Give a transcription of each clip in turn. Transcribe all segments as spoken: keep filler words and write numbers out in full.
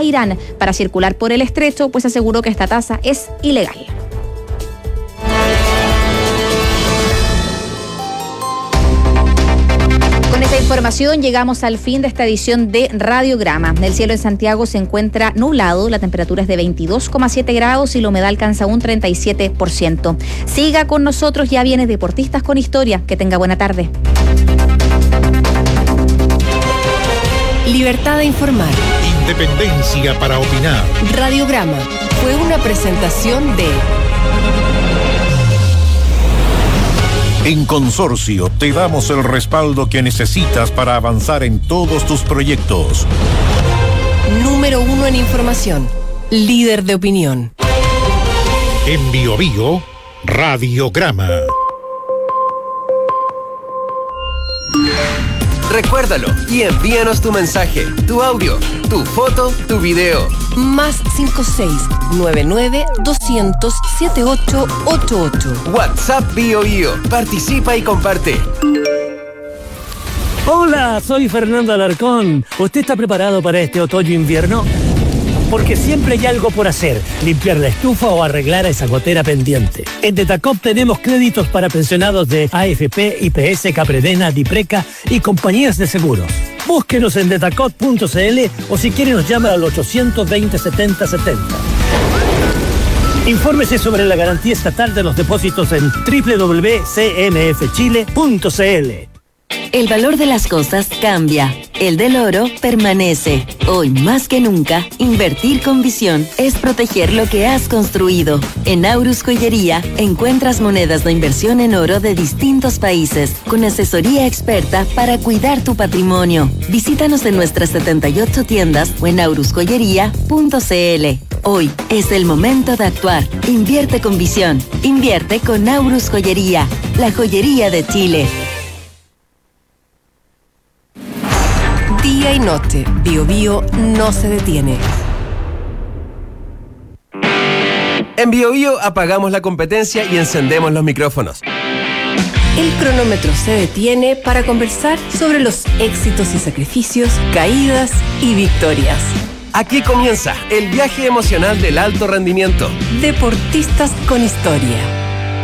a Irán para circular por el estrecho, pues aseguró que esta tasa es ilegal. Con esta información llegamos al fin de esta edición de Radiograma. El cielo en Santiago se encuentra nublado, la temperatura es de veintidós coma siete grados y la humedad alcanza un treinta y siete por ciento. Siga con nosotros, ya viene Deportistas con Historia. Que tenga buena tarde. Libertad de informar. Independencia para opinar. Radiograma fue una presentación de... En Consorcio te damos el respaldo que necesitas para avanzar en todos tus proyectos. Número uno en información. Líder de opinión. En Bio Bio, Radiograma. Recuérdalo y envíanos tu mensaje, tu audio, tu foto, tu video. Más cinco seis nueve nueve dos cero cero siete ocho ocho ocho. WhatsApp Bio Bio. Participa y comparte. Hola, soy Fernando Alarcón. ¿Usted está preparado para este otoño-invierno? Porque siempre hay algo por hacer, limpiar la estufa o arreglar esa gotera pendiente. En Detacop tenemos créditos para pensionados de A F P, I P S, Capredena, Dipreca y compañías de seguros. Búsquenos en detacop punto c l o si quiere nos llama al ochocientos veinte setenta setenta. Infórmese sobre la garantía estatal de los depósitos en doble u doble u doble u punto c m f chile punto c l. El valor de las cosas cambia. El del oro permanece. Hoy más que nunca, invertir con visión es proteger lo que has construido. En Aurus Joyería encuentras monedas de inversión en oro de distintos países, con asesoría experta para cuidar tu patrimonio. Visítanos en nuestras setenta y ocho tiendas o en aurus joyería punto c l. Hoy es el momento de actuar. Invierte con visión. Invierte con Aurus Joyería, la joyería de Chile. Día y noche, Bio Bio no se detiene. En Bio Bio apagamos la competencia y encendemos los micrófonos. El cronómetro se detiene para conversar sobre los éxitos y sacrificios, caídas y victorias. Aquí comienza el viaje emocional del alto rendimiento. Deportistas con Historia.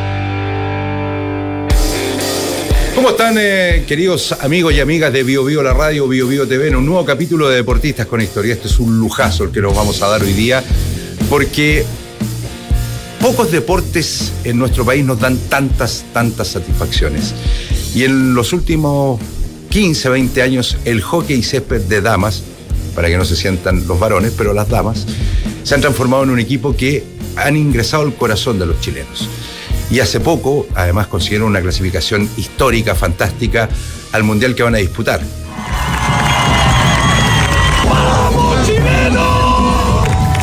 ¿Cómo están, eh, queridos amigos y amigas de Bio Bio, la radio, Bio Bio T V, en un nuevo capítulo de Deportistas con Historia? Este es un lujazo el que nos vamos a dar hoy día, porque pocos deportes en nuestro país nos dan tantas, tantas satisfacciones. Y en los últimos quince, veinte años, el hockey césped de damas, para que no se sientan los varones, pero las damas, se han transformado en un equipo que han ingresado al corazón de los chilenos. Y hace poco, además, consiguieron una clasificación histórica, fantástica, al Mundial que van a disputar. ¡Vamos, chilenos!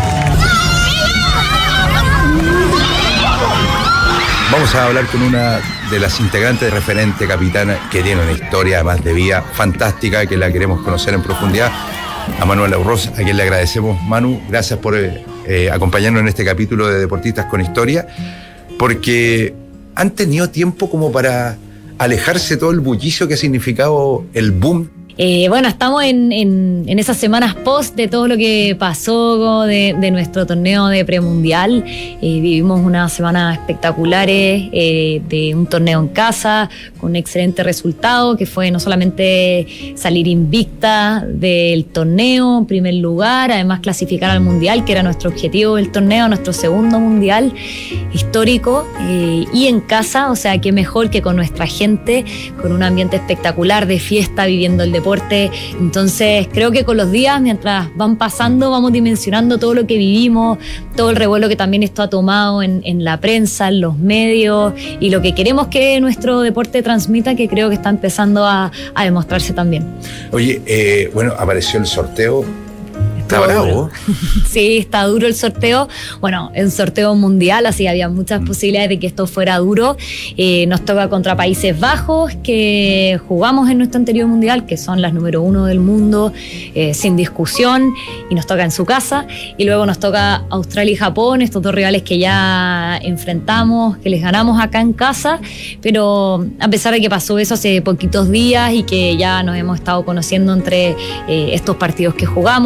Vamos a hablar con una de las integrantes referente capitana que tiene una historia, además de vida, fantástica, que la queremos conocer en profundidad, a Manuela Urroz, a quien le agradecemos. Manu, gracias por eh, acompañarnos en este capítulo de Deportistas con Historia, porque han tenido tiempo como para alejarse todo el bullicio que ha significado el boom. Eh, bueno, estamos en, en, en esas semanas post de todo lo que pasó de, de nuestro torneo de premundial. Eh, vivimos unas semanas espectaculares eh, de un torneo en casa con un excelente resultado, que fue no solamente salir invicta del torneo en primer lugar, además clasificar al mundial, que era nuestro objetivo del torneo, nuestro segundo mundial histórico, eh, y en casa, o sea, qué mejor que con nuestra gente, con un ambiente espectacular de fiesta, viviendo el deporte. Entonces creo que con los días, mientras van pasando, vamos dimensionando todo lo que vivimos, todo el revuelo que también esto ha tomado en, en la prensa, en los medios, y lo que queremos que nuestro deporte transmita, que creo que está empezando a, a demostrarse también. Oye, eh, bueno, apareció el sorteo. Está bravo. Sí, está duro el sorteo. Bueno, es un sorteo mundial, así que había muchas posibilidades de que esto fuera duro. Eh, nos toca contra Países Bajos, que jugamos en nuestro anterior mundial, que son las número uno del mundo, eh, sin discusión, y nos toca en su casa. Y luego nos toca Australia y Japón, estos dos rivales que ya enfrentamos, que les ganamos acá en casa. Pero a pesar de que pasó eso hace poquitos días y que ya nos hemos estado conociendo entre eh, estos partidos que jugamos, con Australia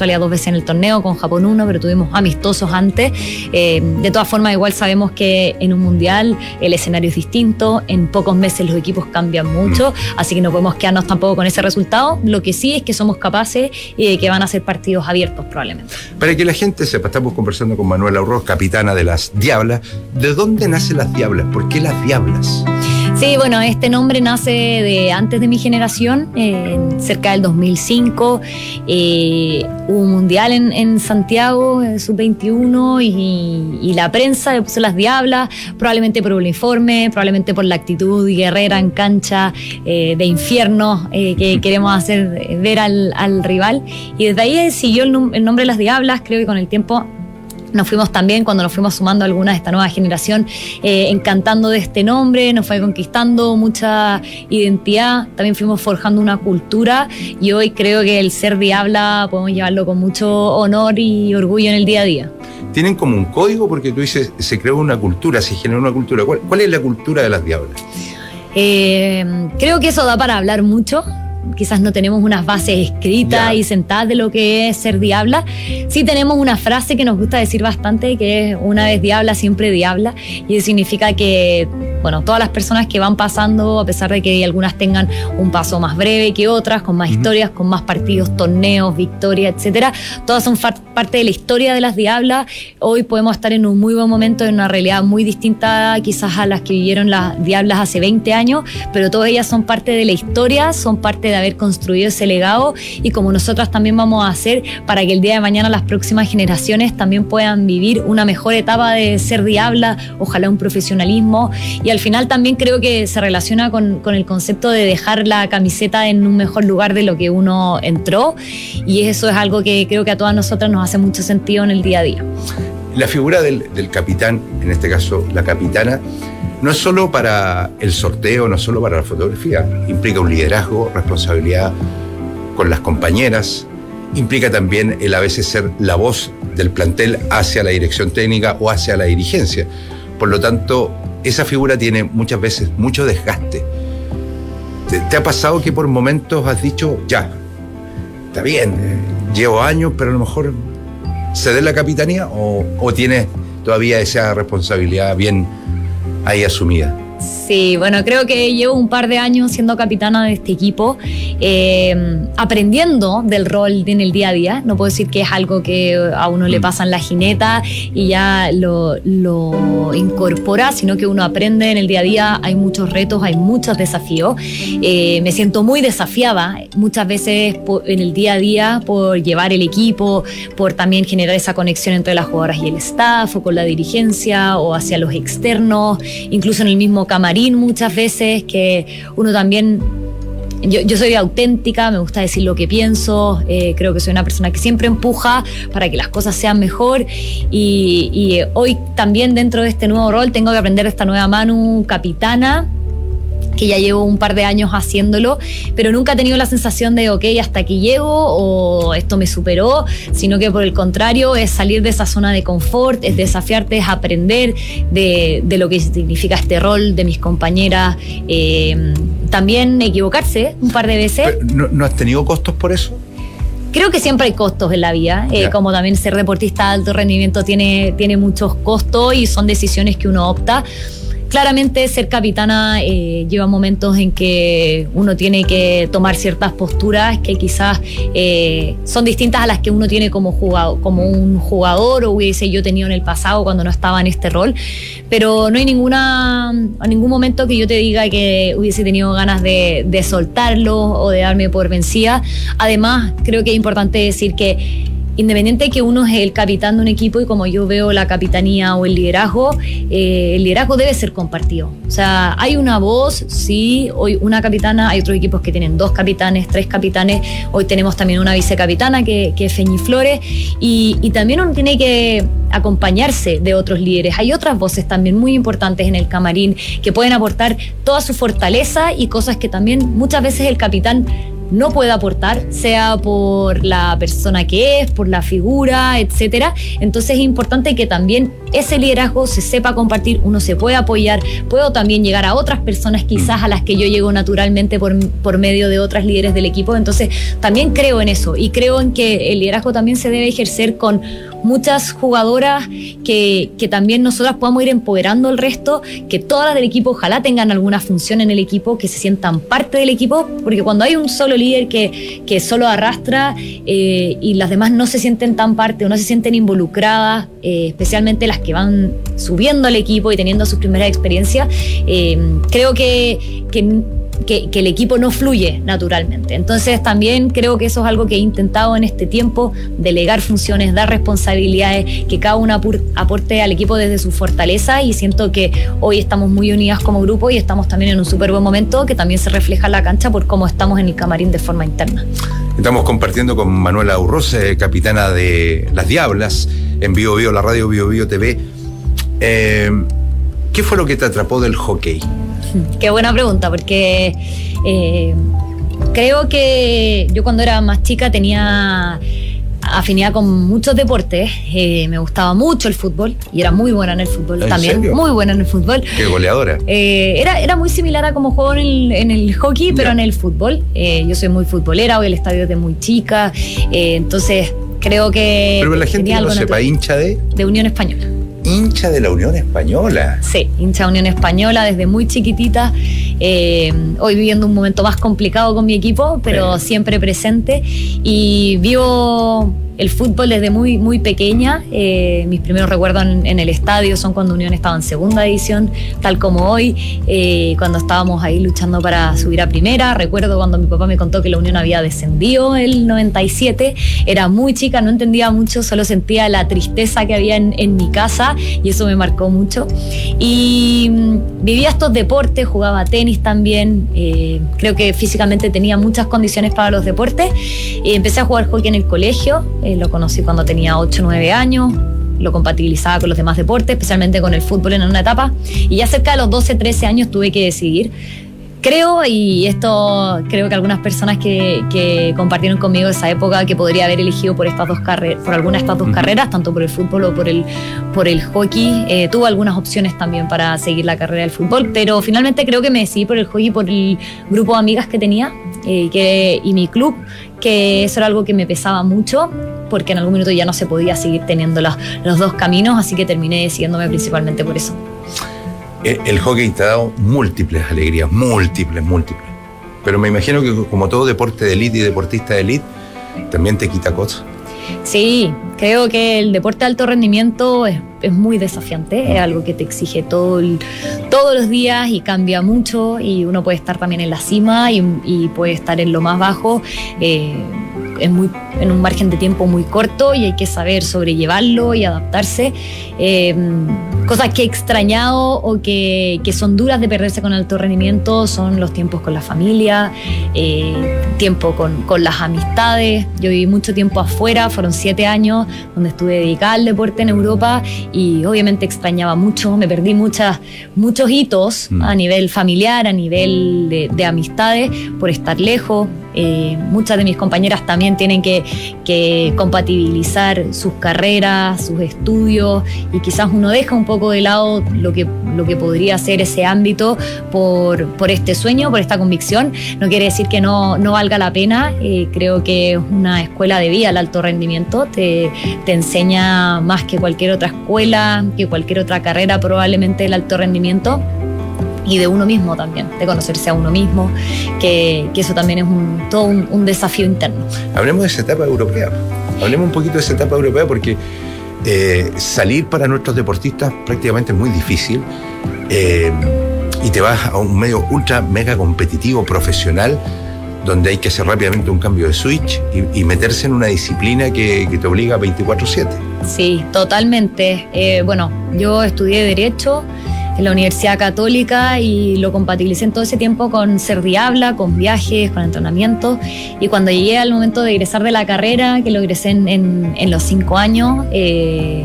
Australia dos veces en el torneo, con Japón uno, pero tuvimos amistosos antes. Eh, de todas formas, igual sabemos que en un mundial el escenario es distinto, en pocos meses los equipos cambian mucho, así que no podemos quedarnos tampoco con ese resultado. Lo que sí es que somos capaces y de que van a ser partidos abiertos probablemente. Para que la gente sepa, estamos conversando con Manuela Urroz, capitana de las Diablas. ¿De dónde nacen las Diablas? ¿Por qué las Diablas? Sí, bueno, este nombre nace de antes de mi generación, eh, cerca del dos mil cinco. Eh, hubo un mundial en, en Santiago, sub veintiuno, y, y la prensa le puso las Diablas, probablemente por el uniforme, probablemente por la actitud guerrera en cancha, eh, de infierno eh, que queremos hacer ver al, al rival. Y desde ahí siguió el, el nombre de las Diablas. Creo que con el tiempo nos fuimos también, cuando nos fuimos sumando algunas de esta nueva generación, eh, encantando de este nombre, nos fue conquistando mucha identidad, también fuimos forjando una cultura, y hoy creo que el ser Diabla podemos llevarlo con mucho honor y orgullo en el día a día. ¿Tienen como un código? Porque tú dices, se creó una cultura, se generó una cultura. ¿Cuál, cuál es la cultura de las Diablas? Eh, creo que eso da para hablar mucho. Quizás no tenemos unas bases escritas yeah. y sentadas de lo que es ser Diabla. Sí tenemos una frase que nos gusta decir bastante, que es una vez Diabla, siempre Diabla, y eso significa que, bueno, todas las personas que van pasando, a pesar de que algunas tengan un paso más breve que otras, con más uh-huh. historias, con más partidos, torneos, victorias, etcétera, todas son fa- parte de la historia de las Diablas. Hoy podemos estar en un muy buen momento, en una realidad muy distinta quizás a las que vivieron las Diablas hace veinte años, pero todas ellas son parte de la historia, son parte de haber construido ese legado, y como nosotras también vamos a hacer para que el día de mañana las próximas generaciones también puedan vivir una mejor etapa de ser Diabla, ojalá un profesionalismo. Y al final también creo que se relaciona con, con el concepto de dejar la camiseta en un mejor lugar de lo que uno entró, y eso es algo que creo que a todas nosotras nos hace mucho sentido en el día a día. La figura del, del capitán, en este caso la capitana, no es solo para el sorteo, no es solo para la fotografía, implica un liderazgo, responsabilidad con las compañeras, implica también el a veces ser la voz del plantel hacia la dirección técnica o hacia la dirigencia. Por lo tanto, esa figura tiene muchas veces mucho desgaste. ¿Te, te ha pasado que por momentos has dicho, ya, está bien, eh, llevo años, pero a lo mejor ceder la capitanía, o, o tienes todavía esa responsabilidad bien ahí asumida? Sí, bueno, creo que llevo un par de años siendo capitana de este equipo, eh, aprendiendo del rol en el día a día. No puedo decir que es algo que a uno le pasa en la jineta y ya lo, lo incorpora, sino que uno aprende en el día a día. Hay muchos retos, hay muchos desafíos. Eh, me siento muy desafiada muchas veces por, en el día a día, por llevar el equipo, por también generar esa conexión entre las jugadoras y el staff, o con la dirigencia, o hacia los externos, incluso en el mismo camarín muchas veces, que uno también, yo, yo soy auténtica, me gusta decir lo que pienso, eh, creo que soy una persona que siempre empuja para que las cosas sean mejor, y, y hoy también dentro de este nuevo rol tengo que aprender de esta nueva Manu capitana, que ya llevo un par de años haciéndolo, pero nunca he tenido la sensación de, ok, hasta aquí llego, o esto me superó, sino que por el contrario es salir de esa zona de confort, es desafiarte, es aprender de, de lo que significa este rol, de mis compañeras, eh, también equivocarse un par de veces. ¿No, ¿No has tenido costos por eso? Creo que siempre hay costos en la vida, eh, como también ser deportista de alto rendimiento tiene, tiene muchos costos, y son decisiones que uno opta. Claramente ser capitana eh, lleva momentos en que uno tiene que tomar ciertas posturas que quizás eh, son distintas a las que uno tiene como jugador, como un jugador, o hubiese yo tenido en el pasado cuando no estaba en este rol, pero no hay ninguna en ningún momento que yo te diga que hubiese tenido ganas de, de soltarlo o de darme por vencida. Además, creo que es importante decir que independiente de que uno es el capitán de un equipo, y como yo veo la capitanía o el liderazgo, eh, el liderazgo debe ser compartido. O sea, hay una voz, sí, hoy una capitana, hay otros equipos que tienen dos capitanes, tres capitanes, hoy tenemos también una vicecapitana que, que es Feñi Flores, y, y también uno tiene que acompañarse de otros líderes. Hay otras voces también muy importantes en el camarín que pueden aportar toda su fortaleza y cosas que también muchas veces el capitán no puede aportar, sea por la persona que es, por la figura, etcétera. Entonces es importante que también ese liderazgo se sepa compartir, uno se puede apoyar, puedo también llegar a otras personas quizás a las que yo llego naturalmente por, por medio de otras líderes del equipo. Entonces también creo en eso y creo en que el liderazgo también se debe ejercer con muchas jugadoras, que, que también nosotras podamos ir empoderando al resto, que todas las del equipo ojalá tengan alguna función en el equipo, que se sientan parte del equipo, porque cuando hay un solo líder que, que solo arrastra eh, y las demás no se sienten tan parte o no se sienten involucradas, eh, especialmente las que van subiendo al equipo y teniendo sus primeras experiencias, eh, creo que, que Que, que el equipo no fluye naturalmente. Entonces también creo que eso es algo que he intentado en este tiempo, delegar funciones, dar responsabilidades, que cada una aporte al equipo desde su fortaleza, y siento que hoy estamos muy unidas como grupo y estamos también en un súper buen momento que también se refleja en la cancha por cómo estamos en el camarín de forma interna. Estamos compartiendo con Manuela Urroz, capitana de Las Diablas, en Bio Bio, la radio Bio Bio T V. Eh, ¿Qué fue lo que te atrapó del hockey? Qué buena pregunta, porque eh, creo que yo cuando era más chica tenía afinidad con muchos deportes, eh, me gustaba mucho el fútbol y era muy buena en el fútbol. ¿En también, serio? Muy buena en el fútbol. Qué goleadora. Eh, era, era muy similar a como juego en el, en el hockey, pero Ya. en el fútbol. Eh, yo soy muy futbolera, voy al estadio desde muy chica, eh, entonces creo que Pero la gente tenía que no algo sepa, natural. hincha de... De Unión Española. Hincha de la Unión Española. Sí, hincha de Unión Española desde muy chiquitita, eh, hoy viviendo un momento más complicado con mi equipo, pero Sí. siempre presente, y vivo el fútbol desde muy, muy pequeña. Eh, mis primeros recuerdos en, en el estadio son cuando Unión estaba en segunda división, tal como hoy, eh, cuando estábamos ahí luchando para subir a primera. Recuerdo cuando mi papá me contó que la Unión había descendido el noventa y siete, era muy chica, no entendía mucho, solo sentía la tristeza que había en, en mi casa, y eso me marcó mucho. Y mm, vivía estos deportes, jugaba tenis también, eh, creo que físicamente tenía muchas condiciones para los deportes. Eh, empecé a jugar hockey en el colegio, eh, lo conocí cuando tenía ocho o nueve años, lo compatibilizaba con los demás deportes, especialmente con el fútbol en una etapa, y ya cerca de los doce, trece años tuve que decidir. Creo, y esto creo que algunas personas que, que compartieron conmigo esa época, que podría haber elegido por estas dos carreras, por alguna de estas dos uh-huh. carreras, tanto por el fútbol o por el, por el hockey. Eh, tuve algunas opciones también para seguir la carrera del fútbol, pero finalmente creo que me decidí por el hockey, por el grupo de amigas que tenía eh, que, y mi club, que eso era algo que me pesaba mucho, porque en algún minuto ya no se podía seguir teniendo los, los dos caminos, así que terminé decidiéndome principalmente por eso. El hockey te ha dado múltiples alegrías, múltiples, múltiples. Pero me imagino que como todo deporte de élite y deportista de élite, también te quita cosas. Sí, creo que el deporte de alto rendimiento es, es muy desafiante, es algo que te exige todo el, todos los días y cambia mucho, y uno puede estar también en la cima y, y puede estar en lo más bajo, eh, en, muy, en un margen de tiempo muy corto, y hay que saber sobrellevarlo y adaptarse. Eh, cosas que he extrañado o que, que son duras de perderse con alto rendimiento son los tiempos con la familia, eh, tiempo con, con las amistades. Yo viví mucho tiempo afuera, fueron siete años donde estuve dedicada al deporte en Europa, y obviamente extrañaba mucho, me perdí muchas, muchos hitos mm. a nivel familiar, a nivel de, de amistades, por estar lejos. Eh, muchas de mis compañeras también tienen que, que compatibilizar sus carreras, sus estudios, y quizás uno deja un poco de lado lo que, lo que podría ser ese ámbito por, por este sueño, por esta convicción. No quiere decir que no, no valga la pena. Eh, creo que es una escuela de vida el alto rendimiento, te, te enseña más que cualquier otra escuela, que cualquier otra carrera probablemente el alto rendimiento, y de uno mismo también, de conocerse a uno mismo, que, que eso también es un, todo un, un desafío interno. Hablemos de esa etapa europea, hablemos un poquito de esa etapa europea, porque eh, salir para nuestros deportistas prácticamente es muy difícil, eh, y te vas a un medio ultra mega competitivo, profesional, donde hay que hacer rápidamente un cambio de switch y, y meterse en una disciplina que, que te obliga veinticuatro siete. Sí, totalmente. Eh, bueno, yo estudié Derecho en la Universidad Católica y lo compatibilicé en todo ese tiempo con ser diabla, con viajes, con entrenamiento, y cuando llegué al momento de egresar de la carrera, que lo egresé en, en, en los cinco años, eh,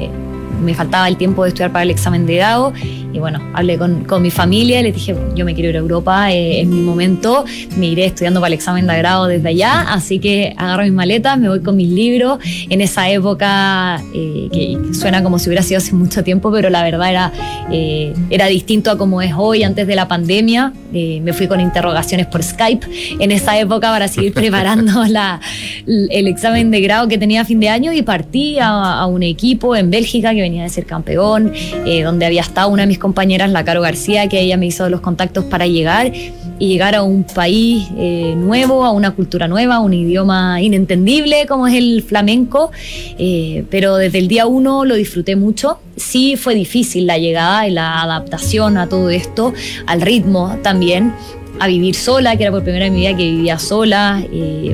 me faltaba el tiempo de estudiar para el examen de grado. Y bueno, hablé con, con mi familia y les dije, yo me quiero ir a Europa, eh, es mi momento, me iré estudiando para el examen de grado desde allá, así que agarro mis maletas, me voy con mis libros. En esa época, eh, que suena como si hubiera sido hace mucho tiempo, pero la verdad era, eh, era distinto a como es hoy, antes de la pandemia. Eh, me fui con interrogaciones por Skype en esa época para seguir preparando la, el examen de grado que tenía a fin de año, y partí a, a un equipo en Bélgica que venía de ser campeón, eh, donde había estado una de mis compañeras, la Caro García, que ella me hizo los contactos para llegar y llegar a un país eh, nuevo, a una cultura nueva, a un idioma inentendible como es el flamenco, eh, pero desde el día uno lo disfruté mucho. Sí fue difícil la llegada y la adaptación a todo esto, al ritmo también, a vivir sola, que era por primera vez en mi vida que vivía sola, eh,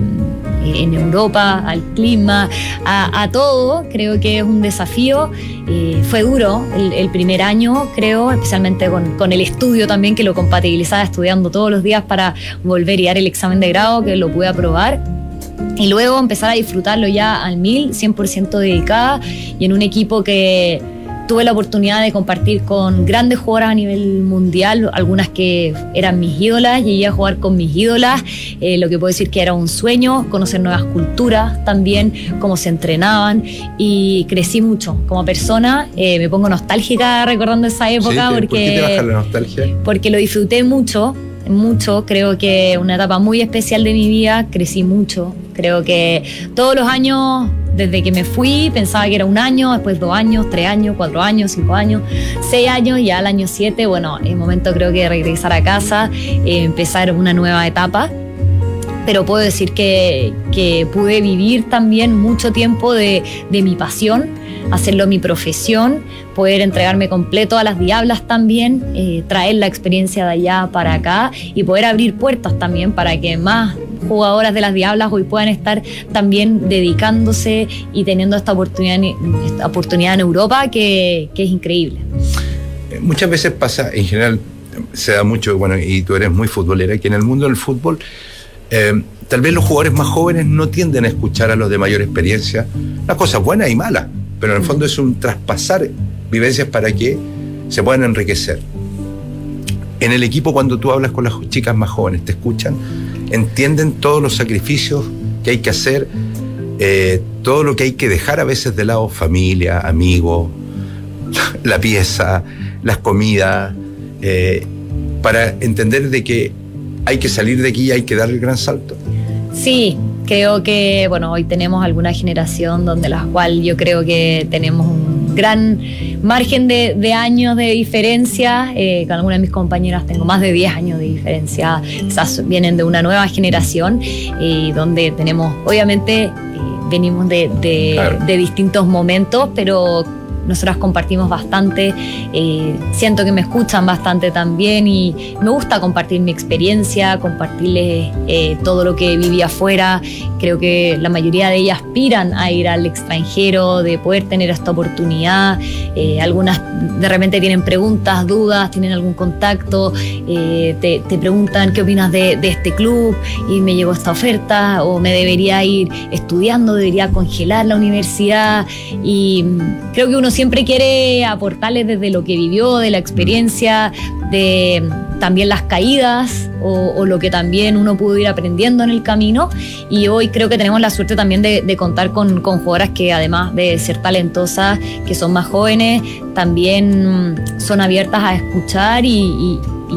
en Europa, al clima, a, a todo. Creo que es un desafío. Eh, fue duro el, el primer año, creo, especialmente con, con el estudio también, que lo compatibilizaba estudiando todos los días para volver y dar el examen de grado, que lo pude aprobar. Y luego empezar a disfrutarlo ya al mil, cien por ciento dedicada, y en un equipo que tuve la oportunidad de compartir con grandes jugadoras a nivel mundial, algunas que eran mis ídolas. Llegué a jugar con mis ídolas, eh, lo que puedo decir que era un sueño, conocer nuevas culturas también, cómo se entrenaban, y crecí mucho como persona. Eh, me pongo nostálgica recordando esa época. Sí, porque, ¿por qué te baja la nostalgia? Porque lo disfruté mucho. Mucho, creo que una etapa muy especial de mi vida, crecí mucho. Creo que todos los años, desde que me fui, pensaba que era un año, después dos años, tres años, cuatro años, cinco años, seis años, ya al año siete, bueno, es momento creo que de regresar a casa, eh, empezar una nueva etapa. Pero puedo decir que, que pude vivir también mucho tiempo de, de mi pasión, hacerlo mi profesión, poder entregarme completo a las Diablas también, eh, traer la experiencia de allá para acá y poder abrir puertas también para que más jugadoras de las Diablas hoy puedan estar también dedicándose y teniendo esta oportunidad, esta oportunidad en Europa que, que es increíble. Muchas veces pasa, en general se da mucho, bueno, y tú eres muy futbolera, que en el mundo del fútbol Eh, tal vez los jugadores más jóvenes no tienden a escuchar a los de mayor experiencia las cosas buenas y malas, pero en el fondo es un traspasar vivencias para que se puedan enriquecer. En el equipo, cuando tú hablas con las chicas más jóvenes, te escuchan, entienden todos los sacrificios que hay que hacer, eh, todo lo que hay que dejar a veces de lado, familia, amigos, la pieza, las comidas, eh, para entender de que hay que salir de aquí y hay que dar el gran salto. Sí, creo que, bueno, hoy tenemos alguna generación donde la cual yo creo que tenemos un gran margen de, de años de diferencia. Eh, con algunas de mis compañeras tengo más de diez años de diferencia. Quizás vienen de una nueva generación, eh, donde tenemos, obviamente, eh, venimos de, de, claro. de distintos momentos, pero nosotras compartimos bastante, eh, siento que me escuchan bastante también, y me gusta compartir mi experiencia, compartirles eh, todo lo que viví afuera. Creo que la mayoría de ellas aspiran a ir al extranjero, de poder tener esta oportunidad. Eh, algunas de repente tienen preguntas, dudas, tienen algún contacto, eh, te, te preguntan qué opinas de, de este club, y me llegó esta oferta, o me debería ir estudiando, debería congelar la universidad. Y creo que uno siempre quiere aportarles desde lo que vivió, de la experiencia, de también las caídas, o, o lo que también uno pudo ir aprendiendo en el camino. Y hoy creo que tenemos la suerte también de, de contar con, con jugadoras que, además de ser talentosas, que son más jóvenes, también son abiertas a escuchar, y, y,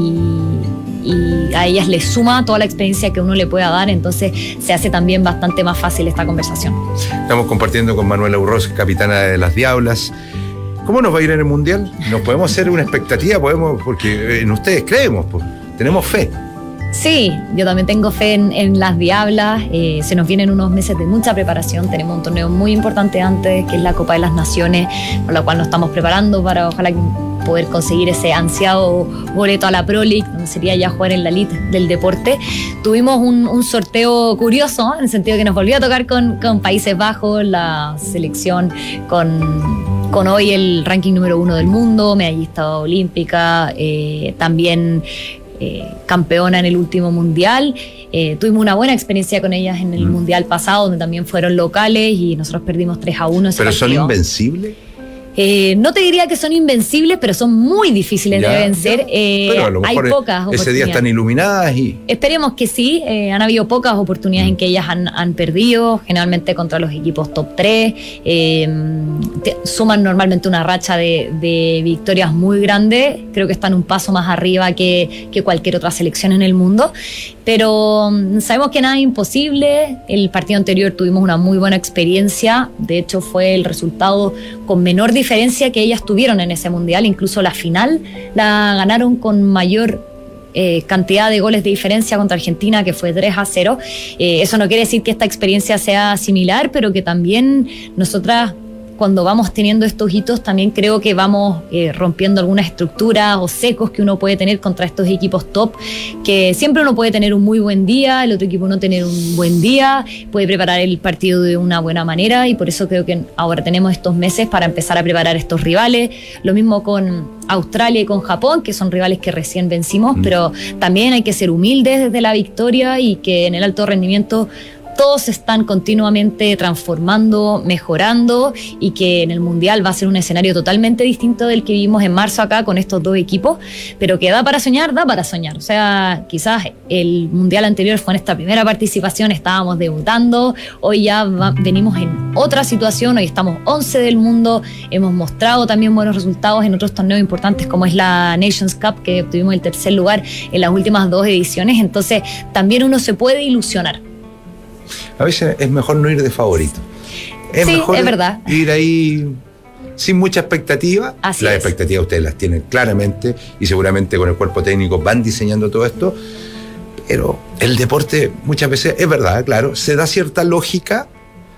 y, y a ellas les suma toda la experiencia que uno le pueda dar. Entonces se hace también bastante más fácil esta conversación. Estamos compartiendo con Manuela Urroz, capitana de las Diablas. ¿Cómo nos va a ir en el Mundial? ¿Nos podemos hacer una expectativa? Podemos, porque en ustedes creemos, pues, tenemos fe. Sí, yo también tengo fe en, en las Diablas. Eh, se nos vienen unos meses de mucha preparación. Tenemos un torneo muy importante antes, que es la Copa de las Naciones, por la cual nos estamos preparando para, ojalá, poder conseguir ese ansiado boleto a la Pro League, donde sería ya jugar en la elite del deporte. Tuvimos un, un sorteo curioso, en el sentido que nos volvió a tocar con, con Países Bajos, la selección con... con hoy el ranking número uno del mundo, medallista olímpica, eh, también eh, campeona en el último mundial. Eh, tuvimos una buena experiencia con ellas en el mm. mundial pasado, donde también fueron locales, y nosotros perdimos tres a uno. ¿Pero partido. Son invencibles? Eh, no te diría que son invencibles, pero son muy difíciles Ya, de vencer. ya. Eh, Pero a lo hay mejor pocas ese oportunidades. día están iluminadas y... Esperemos que sí, eh, han habido pocas oportunidades mm. en que ellas han, han perdido, generalmente contra los equipos top tres, eh, te, suman normalmente una racha de, de victorias muy grande, creo que están un paso más arriba que, que cualquier otra selección en el mundo, pero um, sabemos que nada es imposible. El partido anterior tuvimos una muy buena experiencia, de hecho fue el resultado con menor diferencia que ellas tuvieron en ese mundial, incluso la final la ganaron con mayor Eh, cantidad de goles de diferencia contra Argentina, que fue tres a cero. Eh, eso no quiere decir que esta experiencia sea similar, pero que también nosotras, cuando vamos teniendo estos hitos, también creo que vamos eh, rompiendo algunas estructuras o secos que uno puede tener contra estos equipos top, que siempre uno puede tener un muy buen día, el otro equipo no tener un buen día, puede preparar el partido de una buena manera, y por eso creo que ahora tenemos estos meses para empezar a preparar estos rivales. Lo mismo con Australia y con Japón, que son rivales que recién vencimos, mm. pero también hay que ser humildes desde la victoria, y que en el alto rendimiento todos se están continuamente transformando, mejorando, y que en el Mundial va a ser un escenario totalmente distinto del que vivimos en marzo acá con estos dos equipos, pero que da para soñar, da para soñar. O sea, quizás el Mundial anterior fue en esta primera participación, estábamos debutando, hoy ya va, venimos en otra situación, hoy estamos once del mundo, hemos mostrado también buenos resultados en otros torneos importantes como es la Nations Cup, que obtuvimos el tercer lugar en las últimas dos ediciones, entonces también uno se puede ilusionar. A veces es mejor no ir de favorito. Es sí, mejor es verdad. Ir ahí sin mucha expectativa. Así las es. expectativas ustedes las tienen claramente, y seguramente con el cuerpo técnico van diseñando todo esto. Pero el deporte muchas veces, es verdad, claro, se da cierta lógica,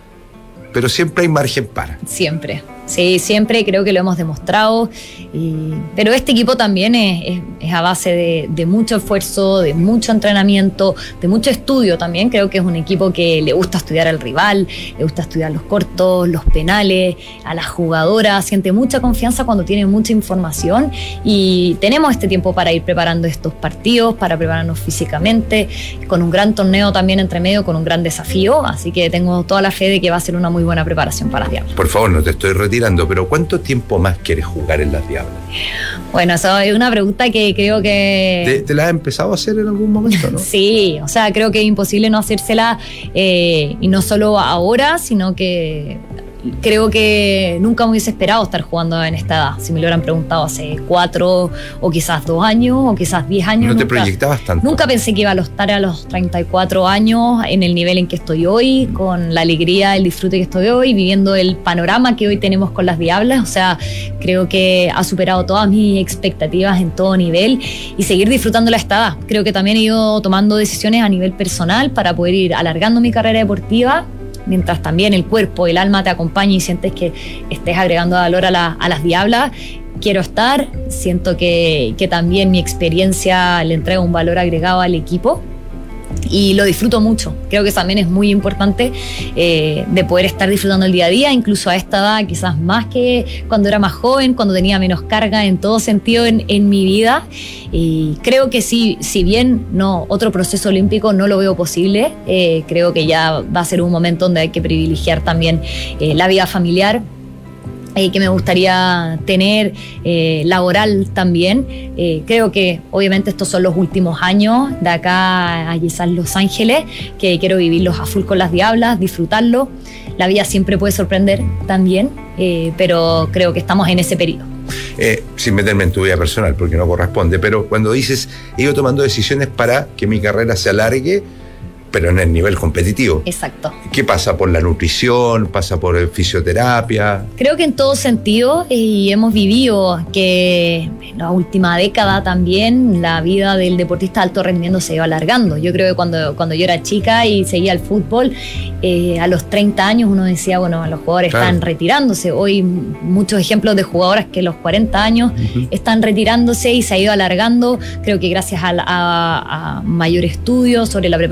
pero siempre hay margen para. Siempre. Sí, siempre creo que lo hemos demostrado, y, pero este equipo también es, es, es a base de, de mucho esfuerzo, de mucho entrenamiento, de mucho estudio también. Creo que es un equipo que le gusta estudiar al rival, le gusta estudiar los cortos, los penales, a las jugadoras, siente mucha confianza cuando tiene mucha información, y tenemos este tiempo para ir preparando estos partidos, para prepararnos físicamente, con un gran torneo también entre medio, con un gran desafío, así que tengo toda la fe de que va a ser una muy buena preparación para las Diablas. Por favor, no te estoy retirando, pero ¿cuánto tiempo más quieres jugar en las Diablas? Bueno, eso es una pregunta que creo que... ¿Te, te la has empezado a hacer en algún momento, no? Sí, o sea, creo que es imposible no hacérsela, eh, y no solo ahora, sino que creo que nunca me hubiese esperado estar jugando en esta edad. Si me lo hubieran preguntado hace cuatro o quizás dos años o quizás diez años. No te nunca, proyectabas tanto. Nunca pensé que iba a estar a los treinta y cuatro años en el nivel en que estoy hoy, con la alegría, el disfrute que estoy hoy, viviendo el panorama que hoy tenemos con las Diablas. O sea, creo que ha superado todas mis expectativas en todo nivel, y seguir disfrutando la esta edad. Creo que también he ido tomando decisiones a nivel personal para poder ir alargando mi carrera deportiva, mientras también el cuerpo, el alma te acompaña y sientes que estés agregando valor a, la, a las Diablas. Quiero estar, siento que, que también mi experiencia le entrega un valor agregado al equipo, y lo disfruto mucho. Creo que también es muy importante eh, de poder estar disfrutando el día a día, incluso a esta edad, quizás más que cuando era más joven, cuando tenía menos carga en todo sentido en, en mi vida. Y creo que sí, si bien no, otro proceso olímpico no lo veo posible, eh, creo que ya va a ser un momento donde hay que privilegiar también eh, la vida familiar, Eh, que me gustaría tener, eh, laboral también. Eh, creo que obviamente estos son los últimos años de acá a quizás Los Ángeles, que quiero vivirlos a full con las Diablas, disfrutarlo. La vida siempre puede sorprender también, eh, pero creo que estamos en ese periodo. Eh, sin meterme en tu vida personal, porque no corresponde, pero cuando dices, he ido tomando decisiones para que mi carrera se alargue, pero en el nivel competitivo. Exacto. ¿Qué pasa? ¿Por la nutrición? ¿Pasa por el fisioterapia? Creo que en todo sentido, y hemos vivido que en la última década también la vida del deportista de alto rendimiento se iba alargando. Yo creo que cuando, cuando yo era chica y seguía el fútbol, eh, a los treinta años uno decía, bueno, los jugadores claro. están retirándose. Hoy muchos ejemplos de jugadoras que a los cuarenta años uh-huh. están retirándose, y se ha ido alargando. Creo que gracias a, a, a mayor estudio sobre la preparación física,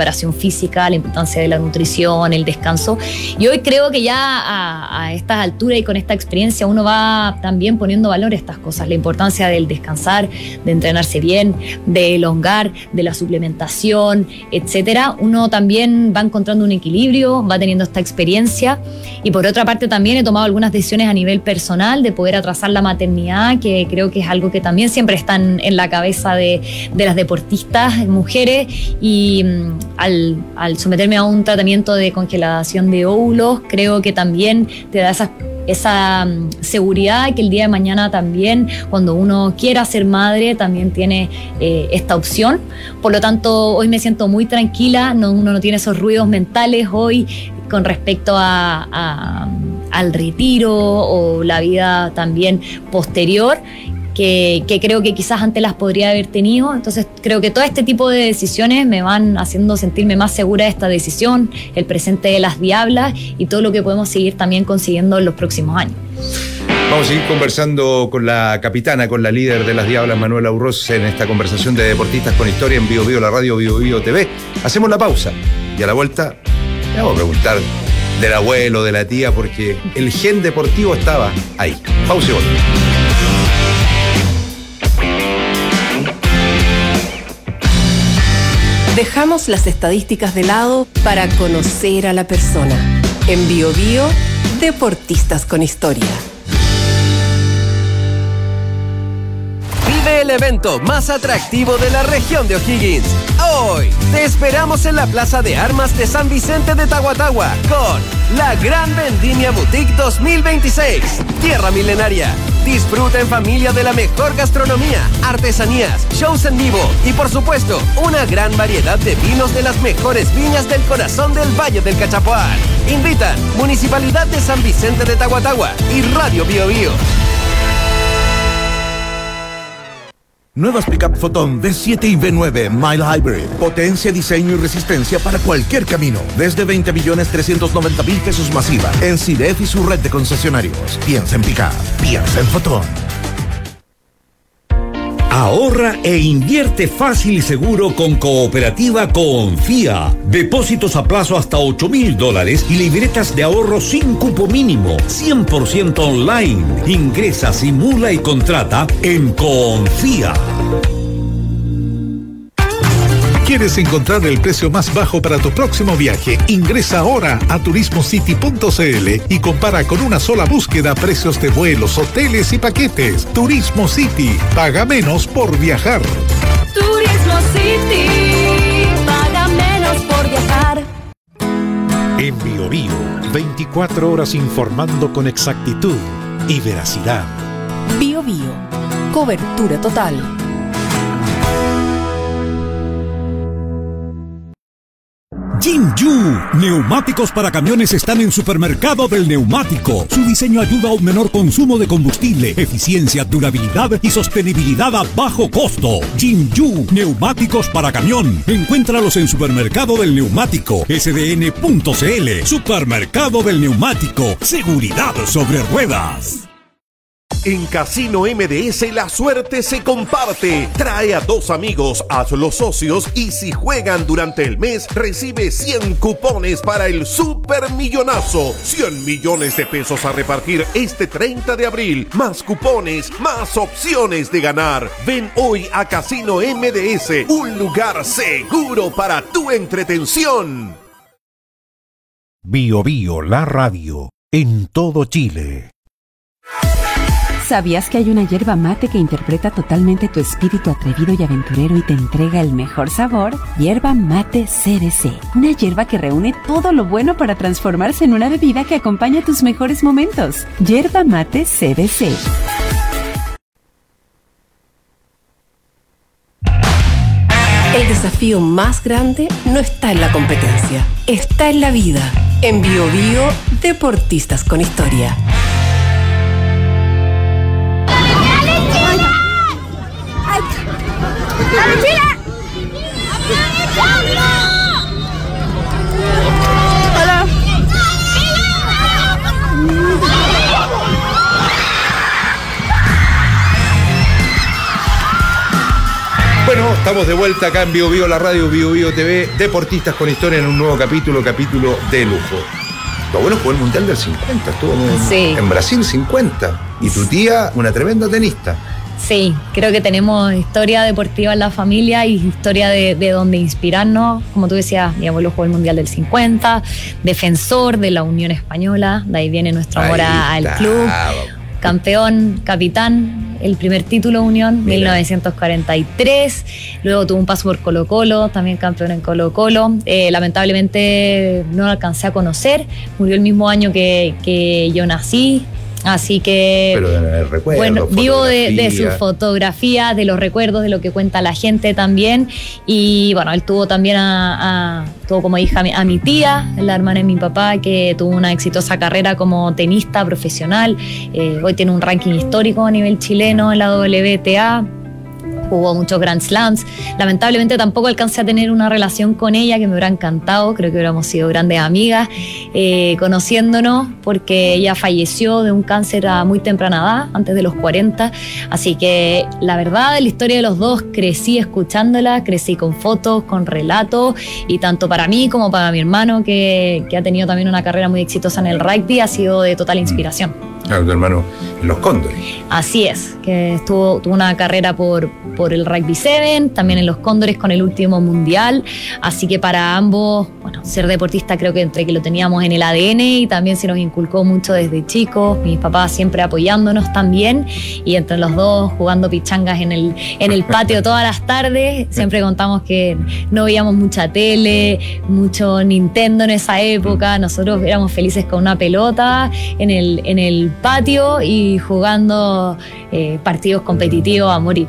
física, la importancia de la nutrición, el descanso. Y hoy creo que ya a, a estas alturas y con esta experiencia uno va también poniendo valor a estas cosas, la importancia del descansar, de entrenarse bien, de elongar, de la suplementación, etcétera. Uno también va encontrando un equilibrio, va teniendo esta experiencia. Y por otra parte también he tomado algunas decisiones a nivel personal de poder atrasar la maternidad, que creo que es algo que también siempre está en, en la cabeza de, de las deportistas mujeres. Y um, al, al someterme a un tratamiento de congelación de óvulos, creo que también te da esas esa um, seguridad que el día de mañana también, cuando uno quiera ser madre, también tiene eh, esta opción. Por lo tanto, hoy me siento muy tranquila, no, uno no tiene esos ruidos mentales hoy con respecto a, a, al retiro o la vida también posterior, Que, que creo que quizás antes las podría haber tenido. Entonces creo que todo este tipo de decisiones me van haciendo sentirme más segura de esta decisión, el presente de las Diablas y todo lo que podemos seguir también consiguiendo en los próximos años. Vamos a seguir conversando con la capitana, con la líder de las Diablas, Manuela Urroz, en esta conversación de Deportistas con Historia en Bio Bio, la radio Bio Bio T V. Hacemos la pausa y a la vuelta le vamos a preguntar del abuelo, de la tía, porque el gen deportivo estaba ahí. Pausa y volvemos. Dejamos las estadísticas de lado para conocer a la persona. En Bio Bio, Deportistas con Historia. Vive el evento más atractivo de la región de O'Higgins. Hoy te esperamos en la Plaza de Armas de San Vicente de Tahuatahua con la Gran Vendimia Boutique dos mil veintiséis. Tierra Milenaria. Disfruta en familia de la mejor gastronomía, artesanías, shows en vivo y, por supuesto, una gran variedad de vinos de las mejores viñas del corazón del Valle del Cachapoal. Invitan Municipalidad de San Vicente de Tahuatahua y Radio Bio Bio. Nuevas Pickup Photon D siete y V nueve Mile Hybrid. Potencia, diseño y resistencia para cualquier camino. Desde veinte millones trescientos noventa mil pesos masiva. En C I D E F y su red de concesionarios. Piensa en Pickup. Piensa en Photon. Ahorra e invierte fácil y seguro con Cooperativa Confía. Depósitos a plazo hasta ocho mil dólares y libretas de ahorro sin cupo mínimo. cien por ciento online. Ingresa, simula y contrata en Confía. ¿Quieres encontrar el precio más bajo para tu próximo viaje? Ingresa ahora a turismo city punto c l y compara con una sola búsqueda precios de vuelos, hoteles y paquetes. Turismo City. Paga menos por viajar. Turismo City. Paga menos por viajar. En Bio Bio, veinticuatro horas informando con exactitud y veracidad. Bio Bio. Cobertura total. Jinju, neumáticos para camiones están en Supermercado del Neumático. Su diseño ayuda a un menor consumo de combustible, eficiencia, durabilidad y sostenibilidad a bajo costo. Jinju, neumáticos para camión. Encuéntralos en Supermercado del Neumático, S D N punto C L. Supermercado del Neumático, seguridad sobre ruedas. En Casino M D S la suerte se comparte. Trae a dos amigos, hazlos socios y si juegan durante el mes recibe cien cupones para el Supermillonazo. cien millones de pesos a repartir este treinta de abril. Más cupones, más opciones de ganar. Ven hoy a Casino M D S, un lugar seguro para tu entretención. Bio Bio, la radio, en todo Chile. ¿Sabías que hay una yerba mate que interpreta totalmente tu espíritu atrevido y aventurero y te entrega el mejor sabor? Yerba Mate C B C. Una yerba que reúne todo lo bueno para transformarse en una bebida que acompaña tus mejores momentos. Yerba Mate C B C. El desafío más grande no está en la competencia, está en la vida. En Bio Bio, Deportistas con Historia. Hola. Bueno, Estamos de vuelta acá en Bio Bio, la radio Bio Bio T V, Deportistas con Historia, en un nuevo capítulo, capítulo de lujo. Tu abuelo jugó el Mundial del cincuenta, estuvo en, sí. en Brasil cincuenta. Y tu tía, una tremenda tenista. Sí, creo que tenemos historia deportiva en la familia y historia de, de donde inspirarnos. Como tú decías, mi abuelo jugó el Mundial del cincuenta, defensor de la Unión Española, de ahí viene nuestro amor al club. Campeón, capitán, el primer título Unión, Mira. mil novecientos cuarenta y tres. Luego tuvo un paso por Colo Colo, también campeón en Colo Colo. Eh, lamentablemente no lo alcancé a conocer, murió el mismo año que, que yo nací. Así que, pero de recuerdos, bueno, vivo de, de sus fotografías, de los recuerdos, de lo que cuenta la gente también. Y bueno, él tuvo también a, a tuvo como hija a mi, a mi tía, la hermana de mi papá, que tuvo una exitosa carrera como tenista profesional. Eh, hoy tiene un ranking histórico a nivel chileno en la W T A. Jugó muchos Grand Slams. Lamentablemente tampoco alcancé a tener una relación con ella, que me hubiera encantado. Creo que hubiéramos sido grandes amigas eh, conociéndonos, porque ella falleció de un cáncer a muy temprana edad, antes de los cuarenta. Así que la verdad, de la historia de los dos, crecí escuchándola, crecí con fotos, con relatos, y tanto para mí como para mi hermano, que, que ha tenido también una carrera muy exitosa en el rugby, ha sido de total inspiración. Claro, tu hermano en los Cóndores. Así es, que estuvo, tuvo una carrera por, por el Rugby siete, también en los Cóndores con el último mundial. Así que para ambos, bueno, ser deportista creo que entre que lo teníamos en el A D N y también se nos inculcó mucho desde chicos. Mis papás siempre apoyándonos también, y entre los dos jugando pichangas en el, en el patio todas las tardes. Siempre contamos que no veíamos mucha tele, mucho Nintendo en esa época. Nosotros éramos felices con una pelota en el, en el patio y jugando eh, partidos competitivos a morir.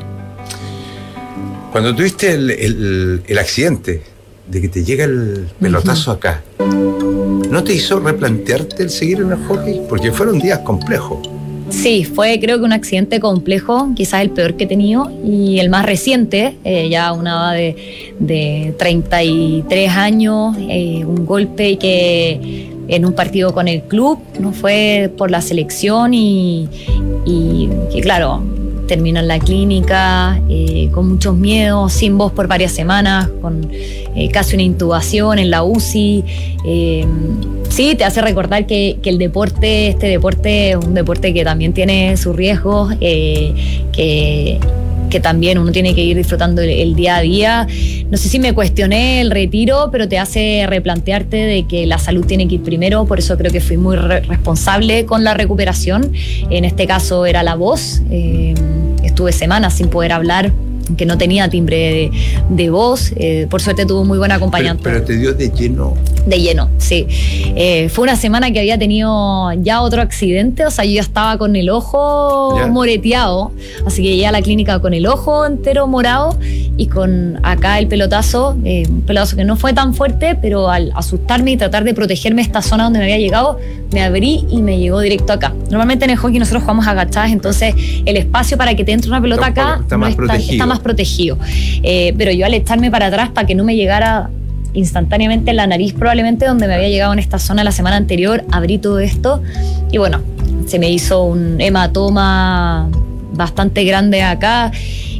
Cuando tuviste el, el, el accidente de que te llega el pelotazo uh-huh. acá, ¿no te hizo replantearte el seguir en el hockey? Porque fueron días complejos. Sí, fue creo que un accidente complejo, quizás el peor que he tenido y el más reciente, eh, ya a una edad de, de treinta y tres años, eh, un golpe que en un partido con el club, no fue por la selección, y, y que claro, terminó en la clínica eh, con muchos miedos, sin voz por varias semanas, con eh, casi una intubación en la U C I. Eh, sí, te hace recordar que, que el deporte, este deporte es un deporte que también tiene sus riesgos, eh, que... que también uno tiene que ir disfrutando el, el día a día. No sé si me cuestioné el retiro, pero te hace replantearte de que la salud tiene que ir primero. Por eso creo que fui muy re- responsable con la recuperación. En este caso era la voz. Eh, estuve semanas sin poder hablar, que no tenía timbre de, de voz. Eh, por suerte tuvo muy buen acompañante. Pero, pero te dio de lleno. De lleno, sí. Eh, fue una semana que había tenido ya otro accidente, o sea, yo ya estaba con el ojo ya. moreteado, así que llegué a la clínica con el ojo entero morado y con acá el pelotazo, eh, un pelotazo que no fue tan fuerte, pero al asustarme y tratar de protegerme esta zona donde me había llegado, me abrí y me llegó directo acá. Normalmente en el hockey nosotros jugamos agachadas, entonces el espacio para que te entre una pelota está, acá está, no más está, protegido. está más protegido. Eh, pero yo al echarme para atrás para que no me llegara instantáneamente en la nariz, probablemente donde me había llegado en esta zona la semana anterior, abrí todo esto y bueno, se me hizo un hematoma bastante grande acá.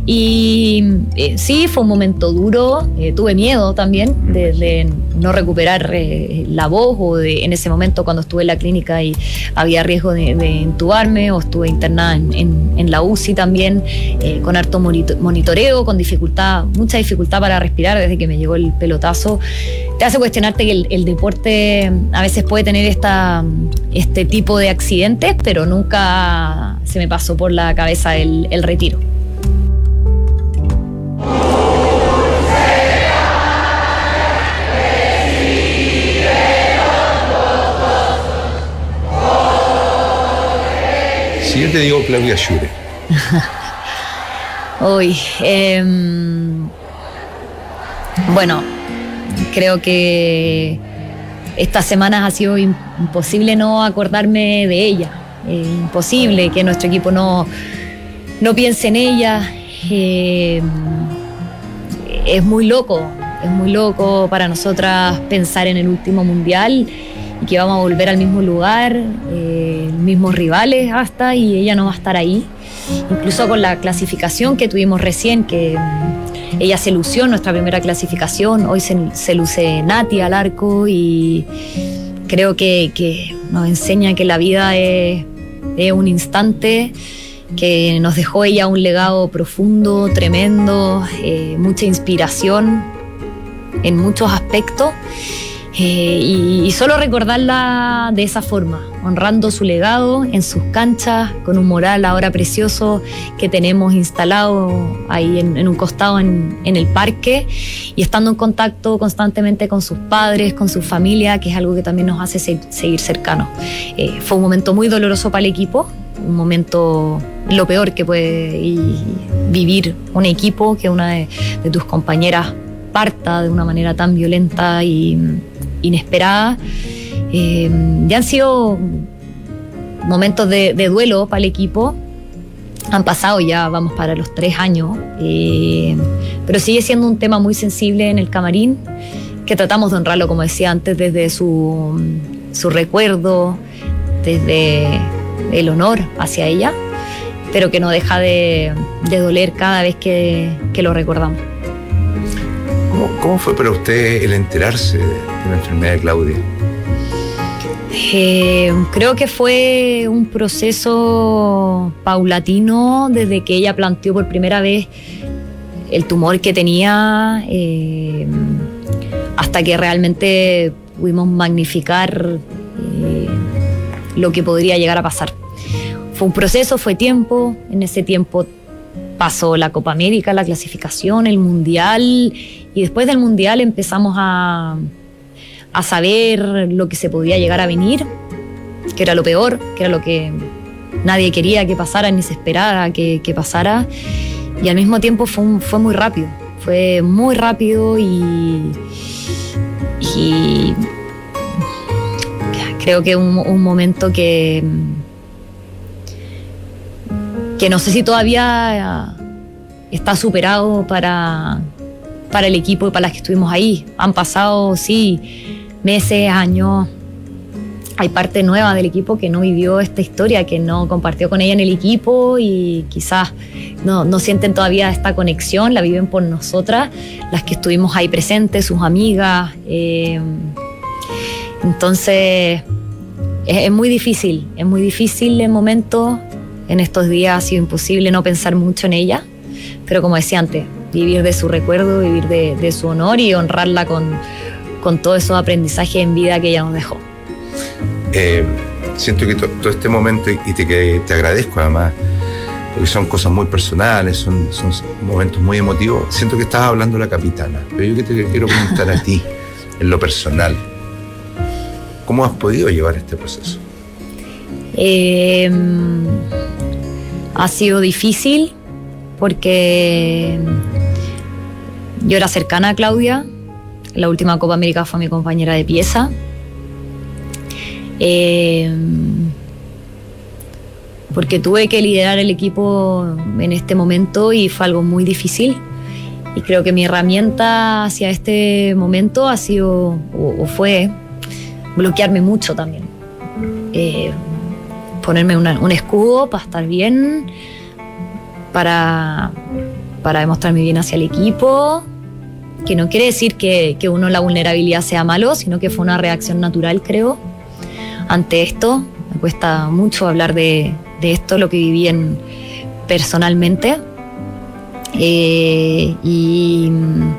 Y eh, sí, fue un momento duro, eh, tuve miedo también de, de no recuperar eh, la voz, o de, en ese momento cuando estuve en la clínica y había riesgo de, de intubarme, o estuve internada en, en, en la U C I también, eh, con harto monitoreo, con dificultad, mucha dificultad para respirar desde que me llegó el pelotazo. Te hace cuestionarte que el, el deporte a veces puede tener esta, este tipo de accidentes, pero nunca se me pasó por la cabeza el, el retiro. Si yo te digo Claudia Schiffer. Uy, eh, bueno, creo que estas semanas ha sido imposible no acordarme de ella. Eh, imposible que nuestro equipo no, no piense en ella. Eh, es muy loco, es muy loco para nosotras pensar en el último mundial y que vamos a volver al mismo lugar, eh, mismos rivales hasta, y ella no va a estar ahí. Incluso con la clasificación que tuvimos recién, que ella se lució en nuestra primera clasificación, hoy se, se luce Nati al arco y creo que, que nos enseña que la vida es, es un instante, que nos dejó ella un legado profundo, tremendo, eh, mucha inspiración en muchos aspectos. Eh, y, y solo recordarla de esa forma, honrando su legado en sus canchas, con un mural ahora precioso que tenemos instalado ahí en, en un costado en, en el parque, y estando en contacto constantemente con sus padres, con su familia, que es algo que también nos hace se, seguir cercanos. Eh, fue un momento muy doloroso para el equipo, un momento lo peor que puede y, vivir un equipo, que una de, de tus compañeras parta de una manera tan violenta y inesperada. Eh, ya han sido momentos de, de duelo para el equipo, han pasado ya, vamos para los tres años, eh, pero sigue siendo un tema muy sensible en el camarín, que tratamos de honrarlo, como decía antes, desde su, su recuerdo, desde el honor hacia ella, pero que no deja de, de doler cada vez que, que lo recordamos. ¿Cómo, ¿Cómo fue para usted el enterarse de la enfermedad de Claudia? Eh, creo que fue un proceso paulatino desde que ella planteó por primera vez el tumor que tenía, eh, hasta que realmente pudimos magnificar eh, lo que podría llegar a pasar. Fue un proceso, fue tiempo. En ese tiempo pasó la Copa América, la clasificación, el Mundial, y después del Mundial empezamos a, a saber lo que se podía llegar a venir, que era lo peor, que era lo que nadie quería que pasara ni se esperaba que, que pasara, y al mismo tiempo fue, un, fue muy rápido, fue muy rápido y, y creo que un, un momento que que no sé si todavía está superado para, para el equipo y para las que estuvimos ahí. Han pasado, sí, meses, años. Hay parte nueva del equipo que no vivió esta historia, que no compartió con ella en el equipo y quizás no, no sienten todavía esta conexión, la viven por nosotras, las que estuvimos ahí presentes, sus amigas. Eh, entonces, es, es muy difícil, es muy difícil el momento. En estos días ha sido imposible no pensar mucho en ella, pero como decía antes, vivir de su recuerdo, vivir de, de su honor y honrarla con, con todos esos aprendizajes en vida que ella nos dejó. Eh, siento que to, todo este momento, y te, que te agradezco además, porque son cosas muy personales, son, son momentos muy emotivos, siento que estás hablando de la capitana, pero yo que te quiero preguntar a ti, en lo personal, ¿cómo has podido llevar este proceso? Eh, ha sido difícil porque yo era cercana a Claudia. La última Copa América fue mi compañera de pieza. Eh, porque tuve que liderar el equipo en este momento y fue algo muy difícil. Y creo que mi herramienta hacia este momento ha sido, o, o fue, bloquearme mucho también. Eh, ponerme una, un escudo para estar bien, para, para demostrarme bien hacia el equipo, que no quiere decir que, que uno la vulnerabilidad sea malo, sino que fue una reacción natural, creo, ante esto. Me cuesta mucho hablar de, de esto, lo que viví en, personalmente. Eh, y,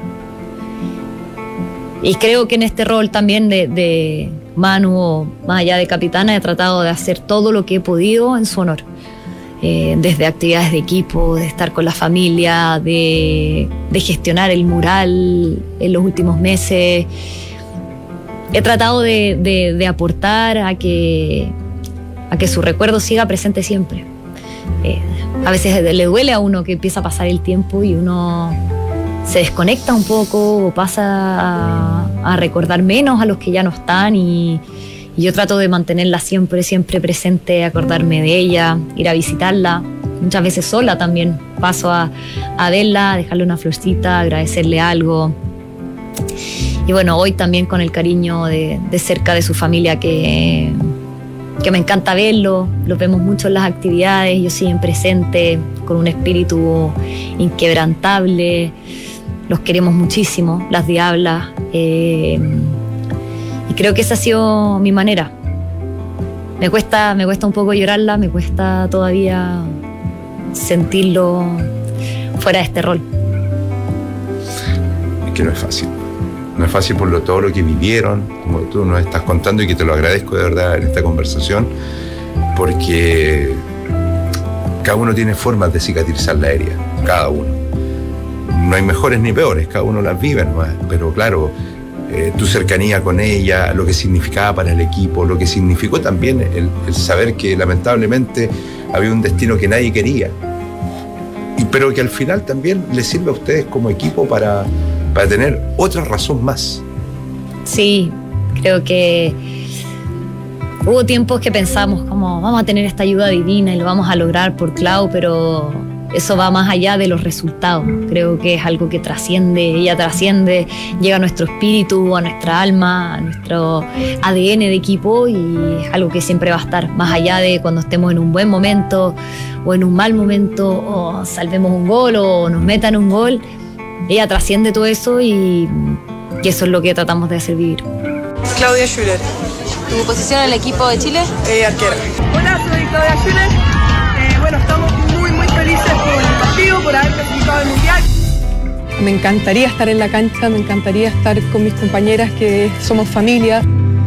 y creo que en este rol también de, de Manu, más allá de capitana, he tratado de hacer todo lo que he podido en su honor. Eh, desde actividades de equipo, de estar con la familia, de, de gestionar el mural en los últimos meses. He tratado de, de, de aportar a que, a que su recuerdo siga presente siempre. Eh, a veces le duele a uno que empieza a pasar el tiempo y uno se desconecta un poco o pasa a, a recordar menos a los que ya no están, y, y yo trato de mantenerla siempre, siempre presente, acordarme de ella, ir a visitarla, muchas veces sola también, paso a, a verla, a dejarle una florcita, agradecerle algo. Y bueno, hoy también con el cariño de, de cerca de su familia, que, que me encanta verlo, los vemos mucho en las actividades, yo siguen presente, con un espíritu inquebrantable. los queremos muchísimo, las Diablas, eh, y creo que esa ha sido mi manera. Me cuesta, me cuesta un poco llorarla, me cuesta todavía sentirlo fuera de este rol. Es que no es fácil. No es fácil por lo, todo lo que vivieron, como tú nos estás contando, y que te lo agradezco de verdad en esta conversación, porque cada uno tiene formas de cicatrizar la herida, cada uno. No hay mejores ni peores, cada uno las vive, ¿no? Pero claro, eh, tu cercanía con ella, lo que significaba para el equipo, lo que significó también el, el saber que lamentablemente había un destino que nadie quería, y, pero que al final también les sirve a ustedes como equipo para, para tener otra razón más. Sí, creo que hubo tiempos que pensamos como vamos a tener esta ayuda divina y lo vamos a lograr por Clau, pero eso va más allá de los resultados. Creo que es algo que trasciende, ella trasciende, llega a nuestro espíritu, a nuestra alma, a nuestro A D N de equipo, y es algo que siempre va a estar más allá de cuando estemos en un buen momento o en un mal momento, o salvemos un gol o nos metan un gol. Ella trasciende todo eso, y, y eso es lo que tratamos de hacer vivir. Claudia Schuller. ¿Tu posición en el equipo de Chile? Eh, arquera. Hola, soy Claudia Schuller. Eh, bueno, estamos muy, muy felices por el partido, por haber clasificado al Mundial. Me encantaría estar en la cancha, me encantaría estar con mis compañeras que somos familia.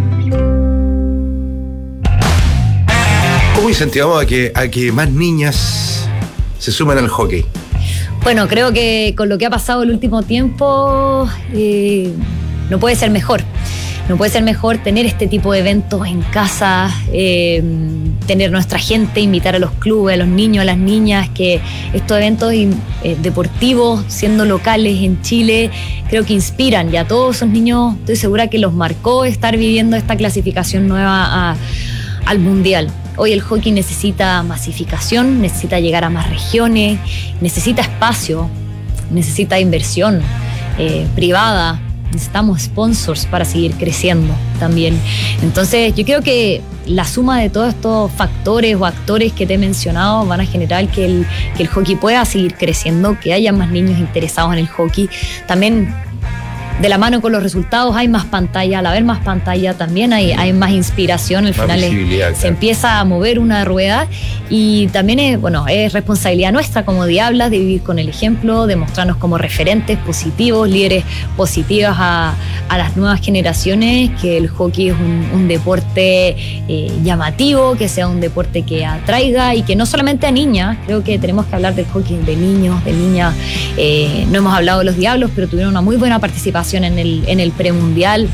¿Cómo incentivamos a que, a que más niñas se sumen al hockey? Bueno, creo que con lo que ha pasado el último tiempo, eh, no puede ser mejor. No puede ser mejor tener este tipo de eventos en casa, eh, tener nuestra gente, invitar a los clubes, a los niños, a las niñas, que estos eventos eh, deportivos, siendo locales en Chile, creo que inspiran. Y a todos esos niños estoy segura que los marcó estar viviendo esta clasificación nueva a, al Mundial. Hoy el hockey necesita masificación, necesita llegar a más regiones, necesita espacio, necesita inversión eh, privada. Necesitamos sponsors para seguir creciendo también. Entonces yo creo que la suma de todos estos factores o actores que te he mencionado van a generar que el, que el hockey pueda seguir creciendo, que haya más niños interesados en el hockey. También de la mano con los resultados hay más pantalla, al haber más pantalla también hay, hay más inspiración, al final es, claro. Se empieza a mover una rueda, y también es, bueno, es responsabilidad nuestra como Diablas de vivir con el ejemplo, de mostrarnos como referentes positivos, líderes positivas a, a las nuevas generaciones, que el hockey es un, un deporte eh, llamativo, que sea un deporte que atraiga, y que no solamente a niñas, creo que tenemos que hablar del hockey de niños, de niñas. Eh, no hemos hablado de los Diablos, pero tuvieron una muy buena participación en el, en el premundial.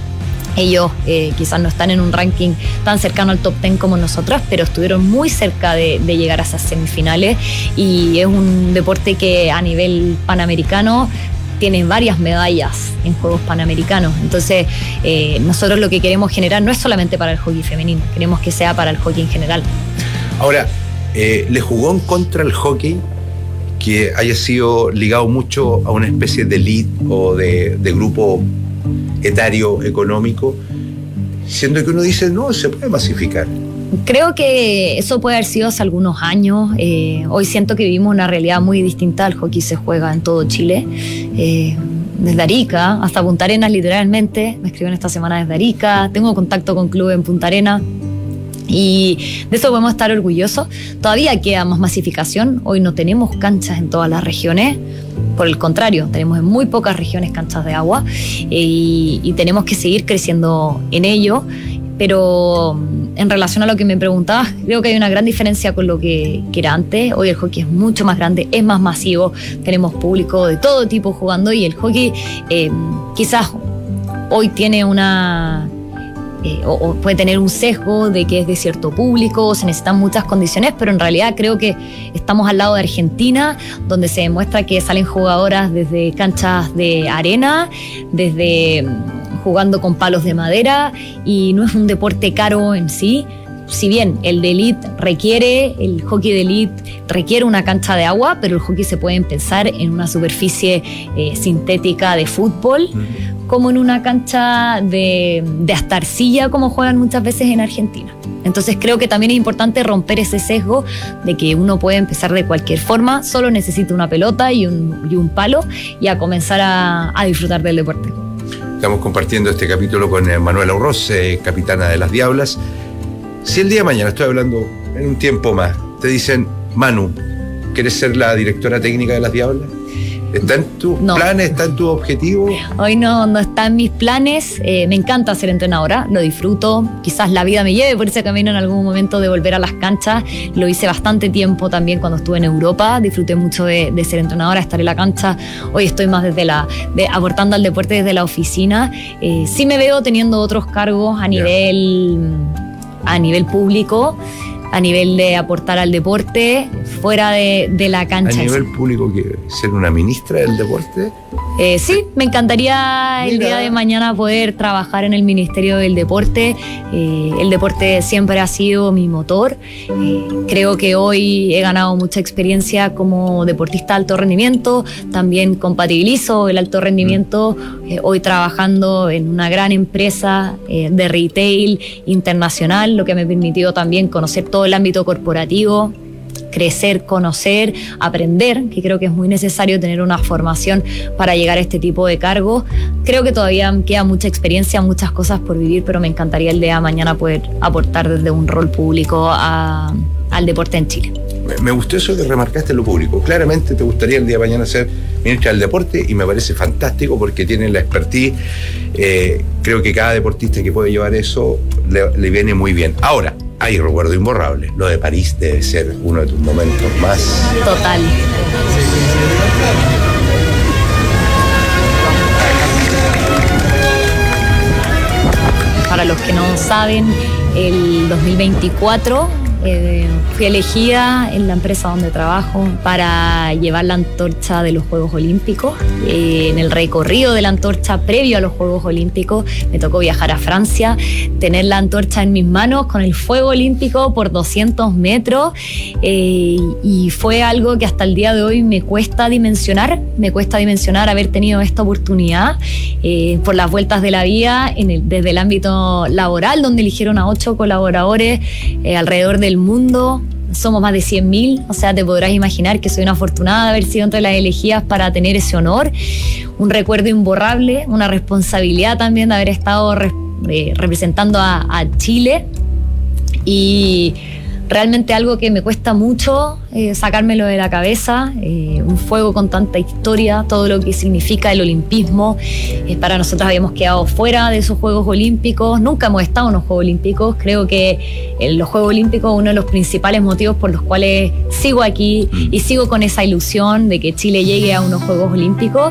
Ellos eh, quizás no están en un ranking tan cercano al top diez como nosotras, pero estuvieron muy cerca de, de llegar a esas semifinales, y es un deporte que a nivel panamericano tiene varias medallas en Juegos Panamericanos. Entonces eh, nosotros lo que queremos generar no es solamente para el hockey femenino, queremos que sea para el hockey en general. Ahora, eh, ¿le jugó en contra el hockey que haya sido ligado mucho a una especie de elite o de, de grupo etario económico, siendo que uno dice, no, se puede masificar? Creo que eso puede haber sido hace algunos años. Eh, hoy siento que vivimos una realidad muy distinta. El hockey se juega en todo Chile, eh, desde Arica hasta Punta Arenas, literalmente. Me escriben esta semana desde Arica, tengo contacto con clubes en Punta Arenas, y de eso podemos estar orgullosos. Todavía queda más masificación. Hoy no tenemos canchas en todas las regiones, por el contrario, tenemos en muy pocas regiones canchas de agua, y, y tenemos que seguir creciendo en ello. Pero en relación a lo que me preguntabas, creo que hay una gran diferencia con lo que, que era antes. Hoy el hockey es mucho más grande, es más masivo, tenemos público de todo tipo jugando, y el hockey eh, quizás hoy tiene una... Eh, o, o puede tener un sesgo de que es de cierto público, se necesitan muchas condiciones, pero en realidad creo que estamos al lado de Argentina, donde se demuestra que salen jugadoras desde canchas de arena, desde jugando con palos de madera, y no es un deporte caro en sí. Si bien el de elite requiere, el hockey de elite requiere una cancha de agua, pero el hockey se puede pensar en una superficie eh, sintética de fútbol, como en una cancha de, de hasta arcilla, como juegan muchas veces en Argentina. Entonces creo que también es importante romper ese sesgo de que uno puede empezar de cualquier forma, solo necesita una pelota y un, y un palo y a comenzar a, a disfrutar del deporte. Estamos compartiendo este capítulo con Manuela Urroz, eh, capitana de las Diablas. Si el día de mañana, estoy hablando en un tiempo más, te dicen, Manu, ¿quieres ser la directora técnica de las Diablas? ¿Está en tus no. planes? ¿Está en tu objetivo? Hoy no, no está en mis planes. Eh, me encanta ser entrenadora, lo disfruto. Quizás la vida me lleve por ese camino en algún momento de volver a las canchas. Lo hice bastante tiempo también cuando estuve en Europa. Disfruté mucho de, de ser entrenadora, estar en la cancha. Hoy estoy más desde la, de, aportando al deporte desde la oficina. Eh, sí me veo teniendo otros cargos a nivel, a nivel público, a nivel de aportar al deporte, fuera de, de la cancha. ¿A nivel público quiere ser una ministra del deporte? Eh, sí, me encantaría Mira. el día de mañana poder trabajar en el Ministerio del Deporte. Eh, el deporte siempre ha sido mi motor. Eh, creo que hoy he ganado mucha experiencia como deportista de alto rendimiento. También compatibilizo el alto rendimiento eh, hoy trabajando en una gran empresa eh, de retail internacional, lo que me ha permitido también conocer todo el ámbito corporativo, crecer, conocer, aprender, que creo que es muy necesario tener una formación para llegar a este tipo de cargos. Creo que todavía queda mucha experiencia, muchas cosas por vivir, pero me encantaría el día de mañana poder aportar desde un rol público a, al deporte en Chile. Me gustó eso que remarcaste en lo público. Claramente te gustaría el día de mañana ser ministra del deporte y me parece fantástico porque tienen la expertise. Eh, creo que cada deportista que puede llevar eso le, le viene muy bien. Ahora, hay recuerdo imborrable. Lo de París debe ser uno de tus momentos más... Total. Para los que no saben, el dos mil veinticuatro eh, fui elegida en la empresa donde trabajo para llevar la antorcha de los Juegos Olímpicos. Eh, en el recorrido de la antorcha previo a los Juegos Olímpicos me tocó viajar a Francia, tener la antorcha en mis manos con el fuego olímpico por doscientos metros eh, y fue algo que hasta el día de hoy me cuesta dimensionar, me cuesta dimensionar haber tenido esta oportunidad eh, por las vueltas de la vida en el, desde el ámbito laboral, donde eligieron a ocho colaboradores eh, alrededor del mundo. Somos más de cien mil, o sea, te podrás imaginar que soy una afortunada de haber sido entre las elegidas para tener ese honor. Un recuerdo imborrable, una responsabilidad también de haber estado re, eh, representando a, a Chile y realmente algo que me cuesta mucho eh, sacármelo de la cabeza, eh, un fuego con tanta historia, todo lo que significa el olimpismo. Eh, para nosotros habíamos quedado fuera de esos Juegos Olímpicos, nunca hemos estado en los Juegos Olímpicos. Creo que en los Juegos Olímpicos uno de los principales motivos por los cuales sigo aquí y sigo con esa ilusión de que Chile llegue a unos Juegos Olímpicos.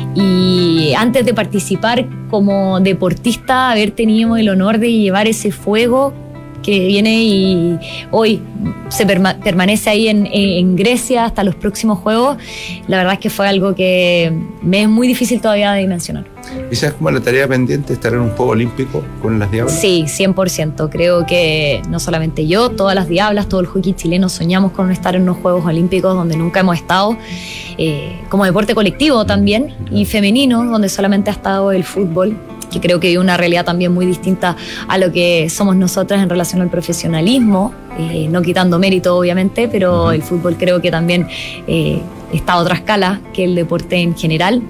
Y antes de participar como deportista, haber tenido el honor de llevar ese fuego que viene y hoy se perma- permanece ahí en, en Grecia hasta los próximos Juegos, la verdad es que fue algo que me es muy difícil todavía de dimensionar. ¿Esa es como la tarea pendiente, estar en un Juego Olímpico con las Diablas? Sí, cien por ciento. Creo que no solamente yo, todas las Diablas, todo el hockey chileno soñamos con estar en unos Juegos Olímpicos donde nunca hemos estado, eh, como deporte colectivo también, y femenino, donde solamente ha estado el fútbol, que creo que hay una realidad también muy distinta a lo que somos nosotras en relación al profesionalismo, eh, no quitando mérito obviamente, pero uh-huh. el fútbol creo que también eh, está a otra escala que el deporte en general.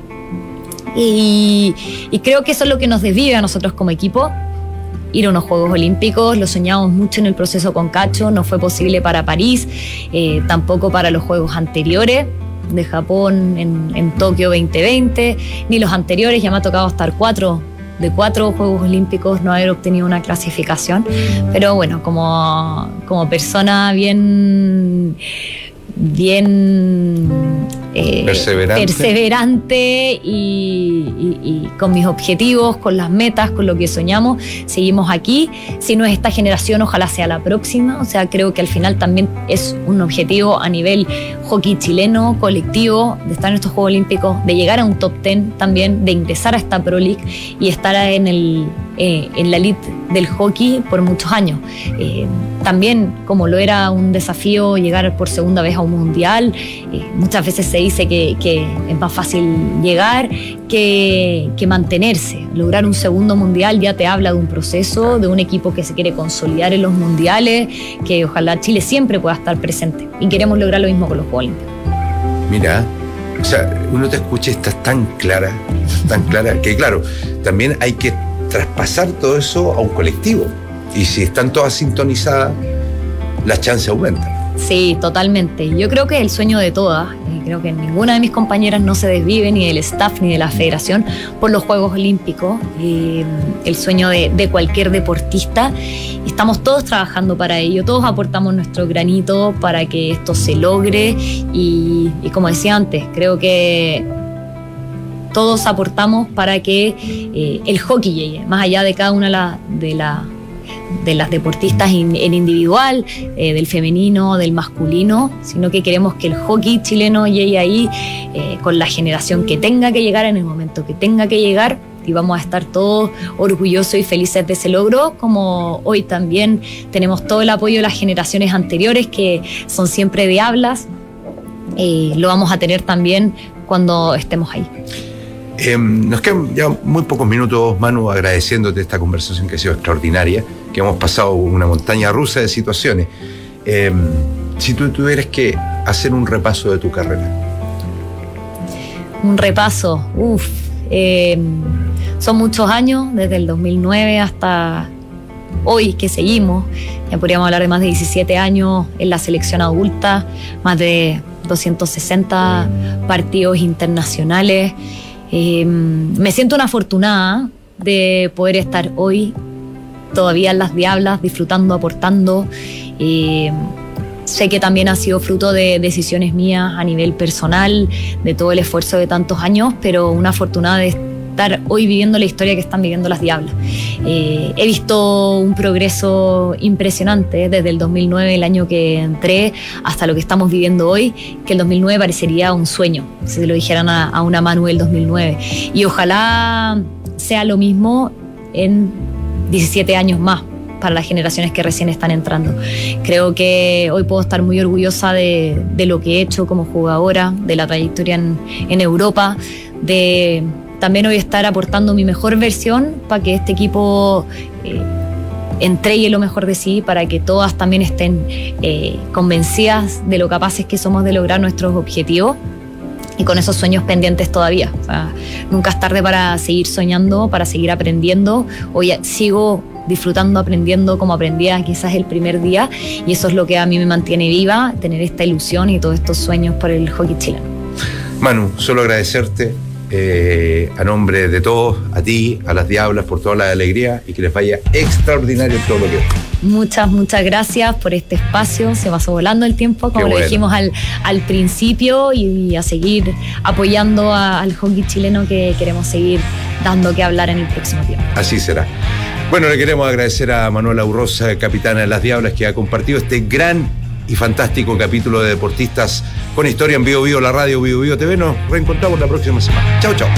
Y, y creo que eso es lo que nos desvive a nosotros como equipo, ir a unos Juegos Olímpicos. Lo soñamos mucho en el proceso con Cacho, no fue posible para París, eh, tampoco para los Juegos anteriores de Japón en, en Tokio veinte veinte, ni los anteriores. Ya me ha tocado estar cuatro de cuatro Juegos Olímpicos, no haber obtenido una clasificación, pero bueno, como, como persona bien bien eh, perseverante, perseverante y, y, y con mis objetivos, con las metas, con lo que soñamos, seguimos aquí. Si no es esta generación, ojalá sea la próxima. O sea, creo que al final también es un objetivo a nivel hockey chileno, colectivo, de estar en estos Juegos Olímpicos, de llegar a un top ten también, de ingresar a esta Pro League y estar en el, eh, en la elite del hockey por muchos años. Eh, también, como lo era un desafío llegar por segunda vez a un mundial, eh, muchas veces se dice que, que es más fácil llegar que, que mantenerse. Lograr un segundo mundial ya te habla de un proceso, de un equipo que se quiere consolidar en los mundiales, que ojalá Chile siempre pueda estar presente. Y queremos lograr lo mismo con los Juegos Olímpicos. Mira, o sea, uno te escucha y estás tan clara, tan clara, que claro, también hay que traspasar todo eso a un colectivo. Y si están todas sintonizadas, las chances aumentan. Sí, totalmente. Yo creo que el sueño de todas, y creo que ninguna de mis compañeras no se desvive, ni del staff ni de la federación, por los Juegos Olímpicos. Eh, el sueño de, de cualquier deportista. Estamos todos trabajando para ello, todos aportamos nuestro granito para que esto se logre. Y, y como decía antes, creo que todos aportamos para que eh, el hockey llegue, más allá de cada una de las de la, de las deportistas in, en individual, eh, del femenino, del masculino, sino que queremos que el hockey chileno llegue ahí eh, con la generación que tenga que llegar en el momento que tenga que llegar, y vamos a estar todos orgullosos y felices de ese logro, como hoy también tenemos todo el apoyo de las generaciones anteriores que son siempre diablas, eh, lo vamos a tener también cuando estemos ahí. Eh, nos quedan ya muy pocos minutos, Manu, agradeciéndote esta conversación que ha sido extraordinaria, que hemos pasado una montaña rusa de situaciones. Eh, si tú tuvieras que hacer un repaso de tu carrera. Un repaso, uff, eh, son muchos años, desde el dos mil nueve hasta hoy que seguimos. Ya podríamos hablar de más de diecisiete años en la selección adulta, más de doscientos sesenta partidos internacionales. Eh, me siento una afortunada de poder estar hoy todavía en las Diablas, disfrutando, aportando. Eh, sé que también ha sido fruto de decisiones mías a nivel personal, de todo el esfuerzo de tantos años, pero una afortunada de estar hoy viviendo la historia que están viviendo las Diablas. Eh, he visto un progreso impresionante desde el dos mil nueve, el año que entré, hasta lo que estamos viviendo hoy, que el dos mil nueve parecería un sueño, si se lo dijeran a, a una Manu del dos mil nueve. Y ojalá sea lo mismo en diecisiete años más para las generaciones que recién están entrando. Creo que hoy puedo estar muy orgullosa de, de lo que he hecho como jugadora, de la trayectoria en, en Europa, de también hoy estar aportando mi mejor versión para que este equipo eh, entregue lo mejor de sí, para que todas también estén eh, convencidas de lo capaces que somos de lograr nuestros objetivos y con esos sueños pendientes todavía. O sea, nunca es tarde para seguir soñando, para seguir aprendiendo. Hoy sigo disfrutando, aprendiendo como aprendía quizás el primer día, y eso es lo que a mí me mantiene viva, tener esta ilusión y todos estos sueños por el hockey chileno. Manu, solo agradecerte eh, a nombre de todos, a ti, a las Diablas, por toda la alegría y que les vaya extraordinario todo lo que es. Muchas, muchas gracias por este espacio. Se pasó volando el tiempo, como Qué lo bueno. dijimos al, al principio, y a seguir apoyando a, al hockey chileno, que queremos seguir dando que hablar en el próximo tiempo. Así será. Bueno, le queremos agradecer a Manuela Urrosa, capitana de las Diablas, que ha compartido este gran y fantástico capítulo de Deportistas con Historia en Bio Bio, la radio Bio Bio T V. Nos reencontramos la próxima semana. Chao, chao.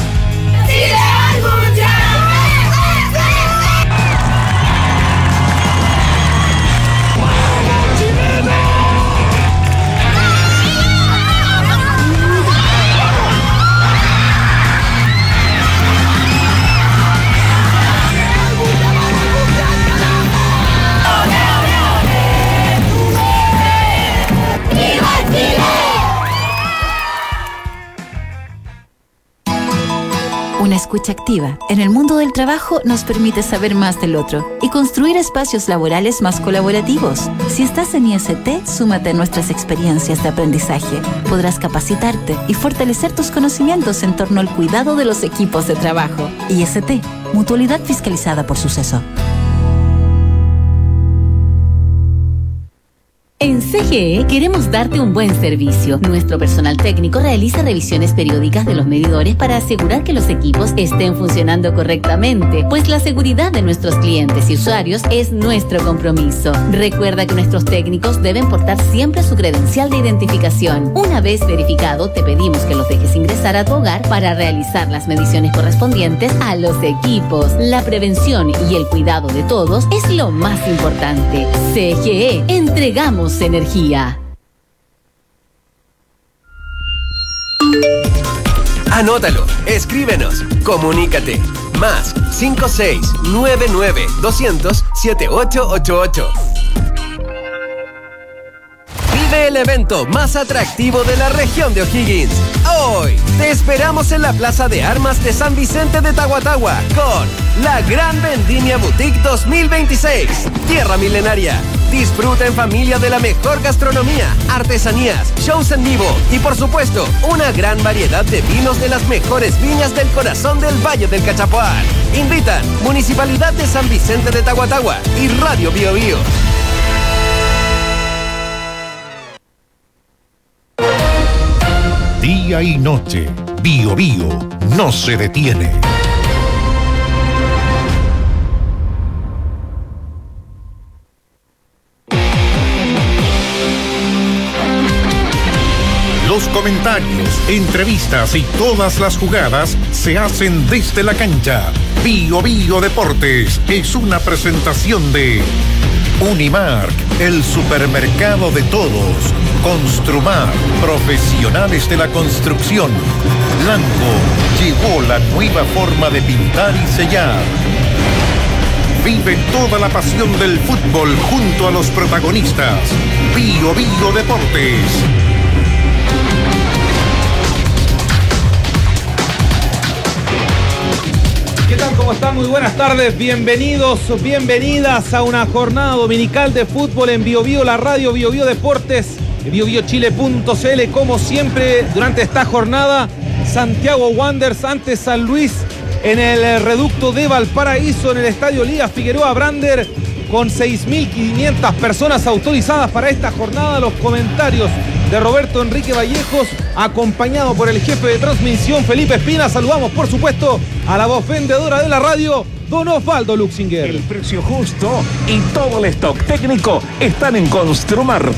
Una escucha activa en el mundo del trabajo nos permite saber más del otro y construir espacios laborales más colaborativos. Si estás en I S T, súmate a nuestras experiencias de aprendizaje. Podrás capacitarte y fortalecer tus conocimientos en torno al cuidado de los equipos de trabajo. I S T, Mutualidad Fiscalizada por Suceso. En C G E queremos darte un buen servicio. Nuestro personal técnico realiza revisiones periódicas de los medidores para asegurar que los equipos estén funcionando correctamente, pues la seguridad de nuestros clientes y usuarios es nuestro compromiso. Recuerda que nuestros técnicos deben portar siempre su credencial de identificación. Una vez verificado, te pedimos que los dejes ingresar a tu hogar para realizar las mediciones correspondientes a los equipos. La prevención y el cuidado de todos es lo más importante. C G E, entregamos energía. Anótalo, escríbenos, comunícate. Más cinco seis nueve nueve doscientos siete ocho ocho ocho. Vive el evento más atractivo de la región de O'Higgins. Hoy te esperamos en la Plaza de Armas de San Vicente de Tahuatahua con la Gran Vendimia Boutique dos mil veintiséis. Tierra Milenaria. Disfruta en familia de la mejor gastronomía, artesanías, shows en vivo y por supuesto una gran variedad de vinos de las mejores viñas del corazón del Valle del Cachapoal. Invitan Municipalidad de San Vicente de Tahuatahua y Radio Bio Bio. Día y noche, Bio Bio no se detiene. Los comentarios, entrevistas y todas las jugadas se hacen desde la cancha. Bio Bio Deportes es una presentación de Unimark, el supermercado de todos. Construmar, profesionales de la construcción. Blanco llegó la nueva forma de pintar y sellar. Vive toda la pasión del fútbol junto a los protagonistas. Bio Bio Deportes. ¿Qué tal? ¿Cómo están? Muy buenas tardes. Bienvenidos, bienvenidas a una jornada dominical de fútbol en Bio Bio, la radio Bio Bio Deportes, bio bio chile punto c l. Como siempre, durante esta jornada, Santiago Wanderers ante San Luis en el reducto de Valparaíso, en el estadio Lía Figueroa Brander, con seis mil quinientas personas autorizadas para esta jornada. Los comentarios de Roberto Enrique Vallejos, acompañado por el jefe de transmisión Felipe Espina. Saludamos, por supuesto, a la voz vendedora de la radio, don Osvaldo Luxinger. El precio justo y todo el stock técnico están en Construmart.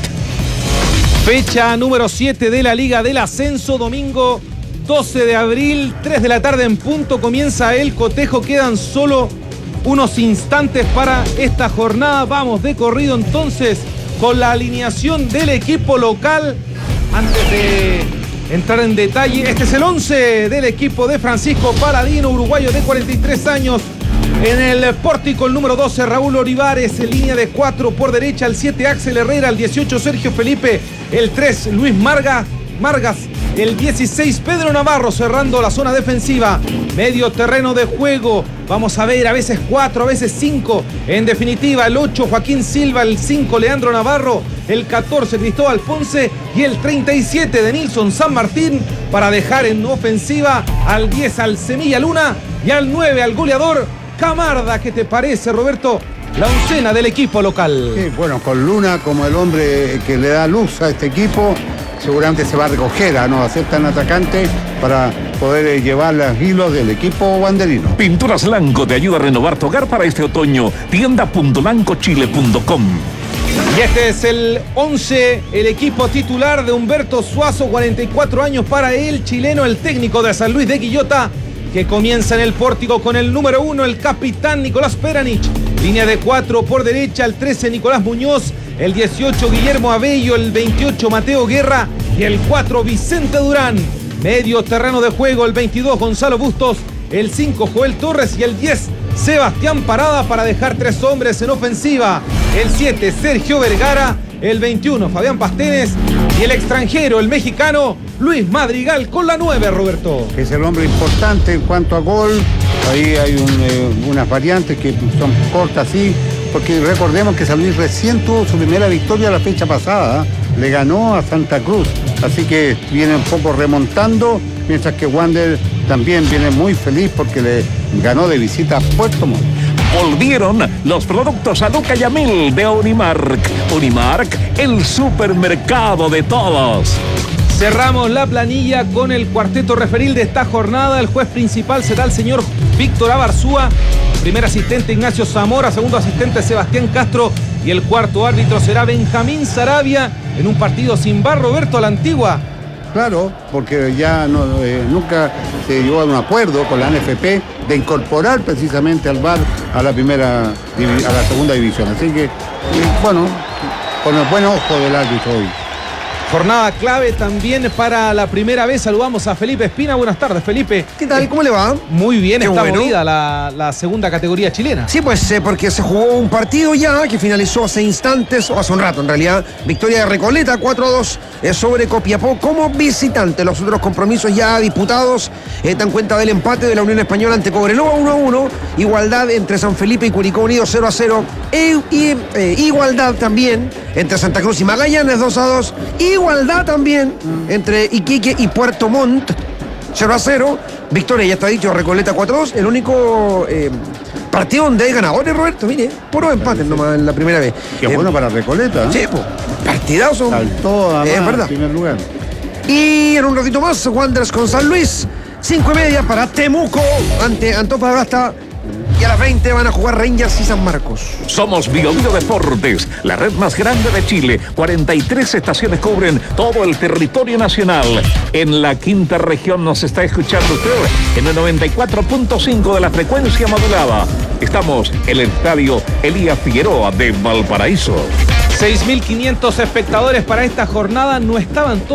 Fecha número siete de la Liga del Ascenso, domingo doce de abril, tres de la tarde en punto, comienza el cotejo. Quedan solo unos instantes para esta jornada. Vamos de corrido entonces con la alineación del equipo local. Antes de entrar en detalle, este es el once del equipo de Francisco Paladino, uruguayo de cuarenta y tres años. En el pórtico, el número doce, Raúl Olivares, en línea de cuatro por derecha, el siete, Axel Herrera, el dieciocho, Sergio Felipe, el tres, Luis Marga, Margas, el dieciséis, Pedro Navarro, cerrando la zona defensiva. Medio terreno de juego, vamos a ver, a veces cuatro, a veces cinco. En definitiva, el ocho, Joaquín Silva, el cinco, Leandro Navarro, el catorce, Cristóbal Ponce y el treinta y siete de Nilson San Martín, para dejar en ofensiva al diez, al Semilla Luna, y al nueve, al goleador Camarda. ¿Qué te parece, Roberto, la oncena del equipo local? Sí, bueno, con Luna como el hombre que le da luz a este equipo, seguramente se va a recoger a no hacer tan atacante para poder llevar los hilos del equipo wanderino. Pinturas Lanco te ayuda a renovar tu hogar para este otoño. tienda punto lanco chile punto com. Y este es el once, el equipo titular de Humberto Suazo, cuarenta y cuatro años para el chileno, el técnico de San Luis de Quillota, que comienza en el pórtico con el número uno, el capitán Nicolás Peranich. Línea de cuatro por derecha, el trece, Nicolás Muñoz, el dieciocho, Guillermo Abello, el veintiocho, Mateo Guerra y el cuatro, Vicente Durán. Medio terreno de juego, el veintidós, Gonzalo Bustos, el cinco, Joel Torres y el diez, Sebastián Parada, para dejar tres hombres en ofensiva. El siete, Sergio Vergara, el veintiuno, Fabián Pastenes y el extranjero, el mexicano, Luis Madrigal, con la nueve, Roberto. Es el hombre importante en cuanto a gol. Ahí hay un, eh, unas variantes que son cortas, sí, porque recordemos que San Luis recién tuvo su primera victoria la fecha pasada, ¿eh? Le ganó a Santa Cruz, así que viene un poco remontando, mientras que Wander también viene muy feliz porque le ganó de visita a Puerto Montt. Volvieron los productos a Luca Yamil de Unimark. Unimark, el supermercado de todos. Cerramos la planilla con el cuarteto referil de esta jornada. El juez principal será el señor Víctor Abarzúa, primer asistente Ignacio Zamora, segundo asistente Sebastián Castro y el cuarto árbitro será Benjamín Sarabia en un partido sin V A R. Roberto, a la antigua. Claro, porque ya no, eh, nunca se llegó a un acuerdo con la N F P de incorporar precisamente al V A R a la primera, a la segunda división. Así que, bueno, con el buen ojo del árbitro hoy. Jornada clave también para la primera vez. Saludamos a Felipe Espina. Buenas tardes, Felipe. ¿Qué tal? ¿Cómo le va? Muy bien, Qué está bueno. movida la, la segunda categoría chilena. Sí, pues eh, porque se jugó un partido ya que finalizó hace instantes, o hace un rato en realidad. Victoria de Recoleta cuatro a dos eh, sobre Copiapó como visitante. Los otros compromisos ya disputados eh, dan cuenta del empate de la Unión Española ante Cobreloa uno a uno. Igualdad entre San Felipe y Curicó Unido cero a cero. E, y eh, igualdad también entre Santa Cruz y Magallanes dos a dos. Igualdad también entre Iquique y Puerto Montt cero a cero. Victoria, ya está dicho, Recoleta cuatro a dos. El único eh, partido donde hay ganadores, Roberto, mire, puros empates nomás en la primera vez. Qué eh, bueno para Recoleta, ¿eh? Sí, pues, partidazo. Saltó además Es verdad. en primer lugar. Y en un ratito más, Wanderers con San Luis. Cinco y media para Temuco ante Antofagasta. Y a las veinte van a jugar Rangers y San Marcos. Somos Bio Bio Deportes, la red más grande de Chile. cuarenta y tres estaciones cubren todo el territorio nacional. En la quinta región nos está escuchando usted en el noventa y cuatro punto cinco de la frecuencia modulada. Estamos en el estadio Elías Figueroa de Valparaíso. seis mil quinientos espectadores para esta jornada. No estaban todos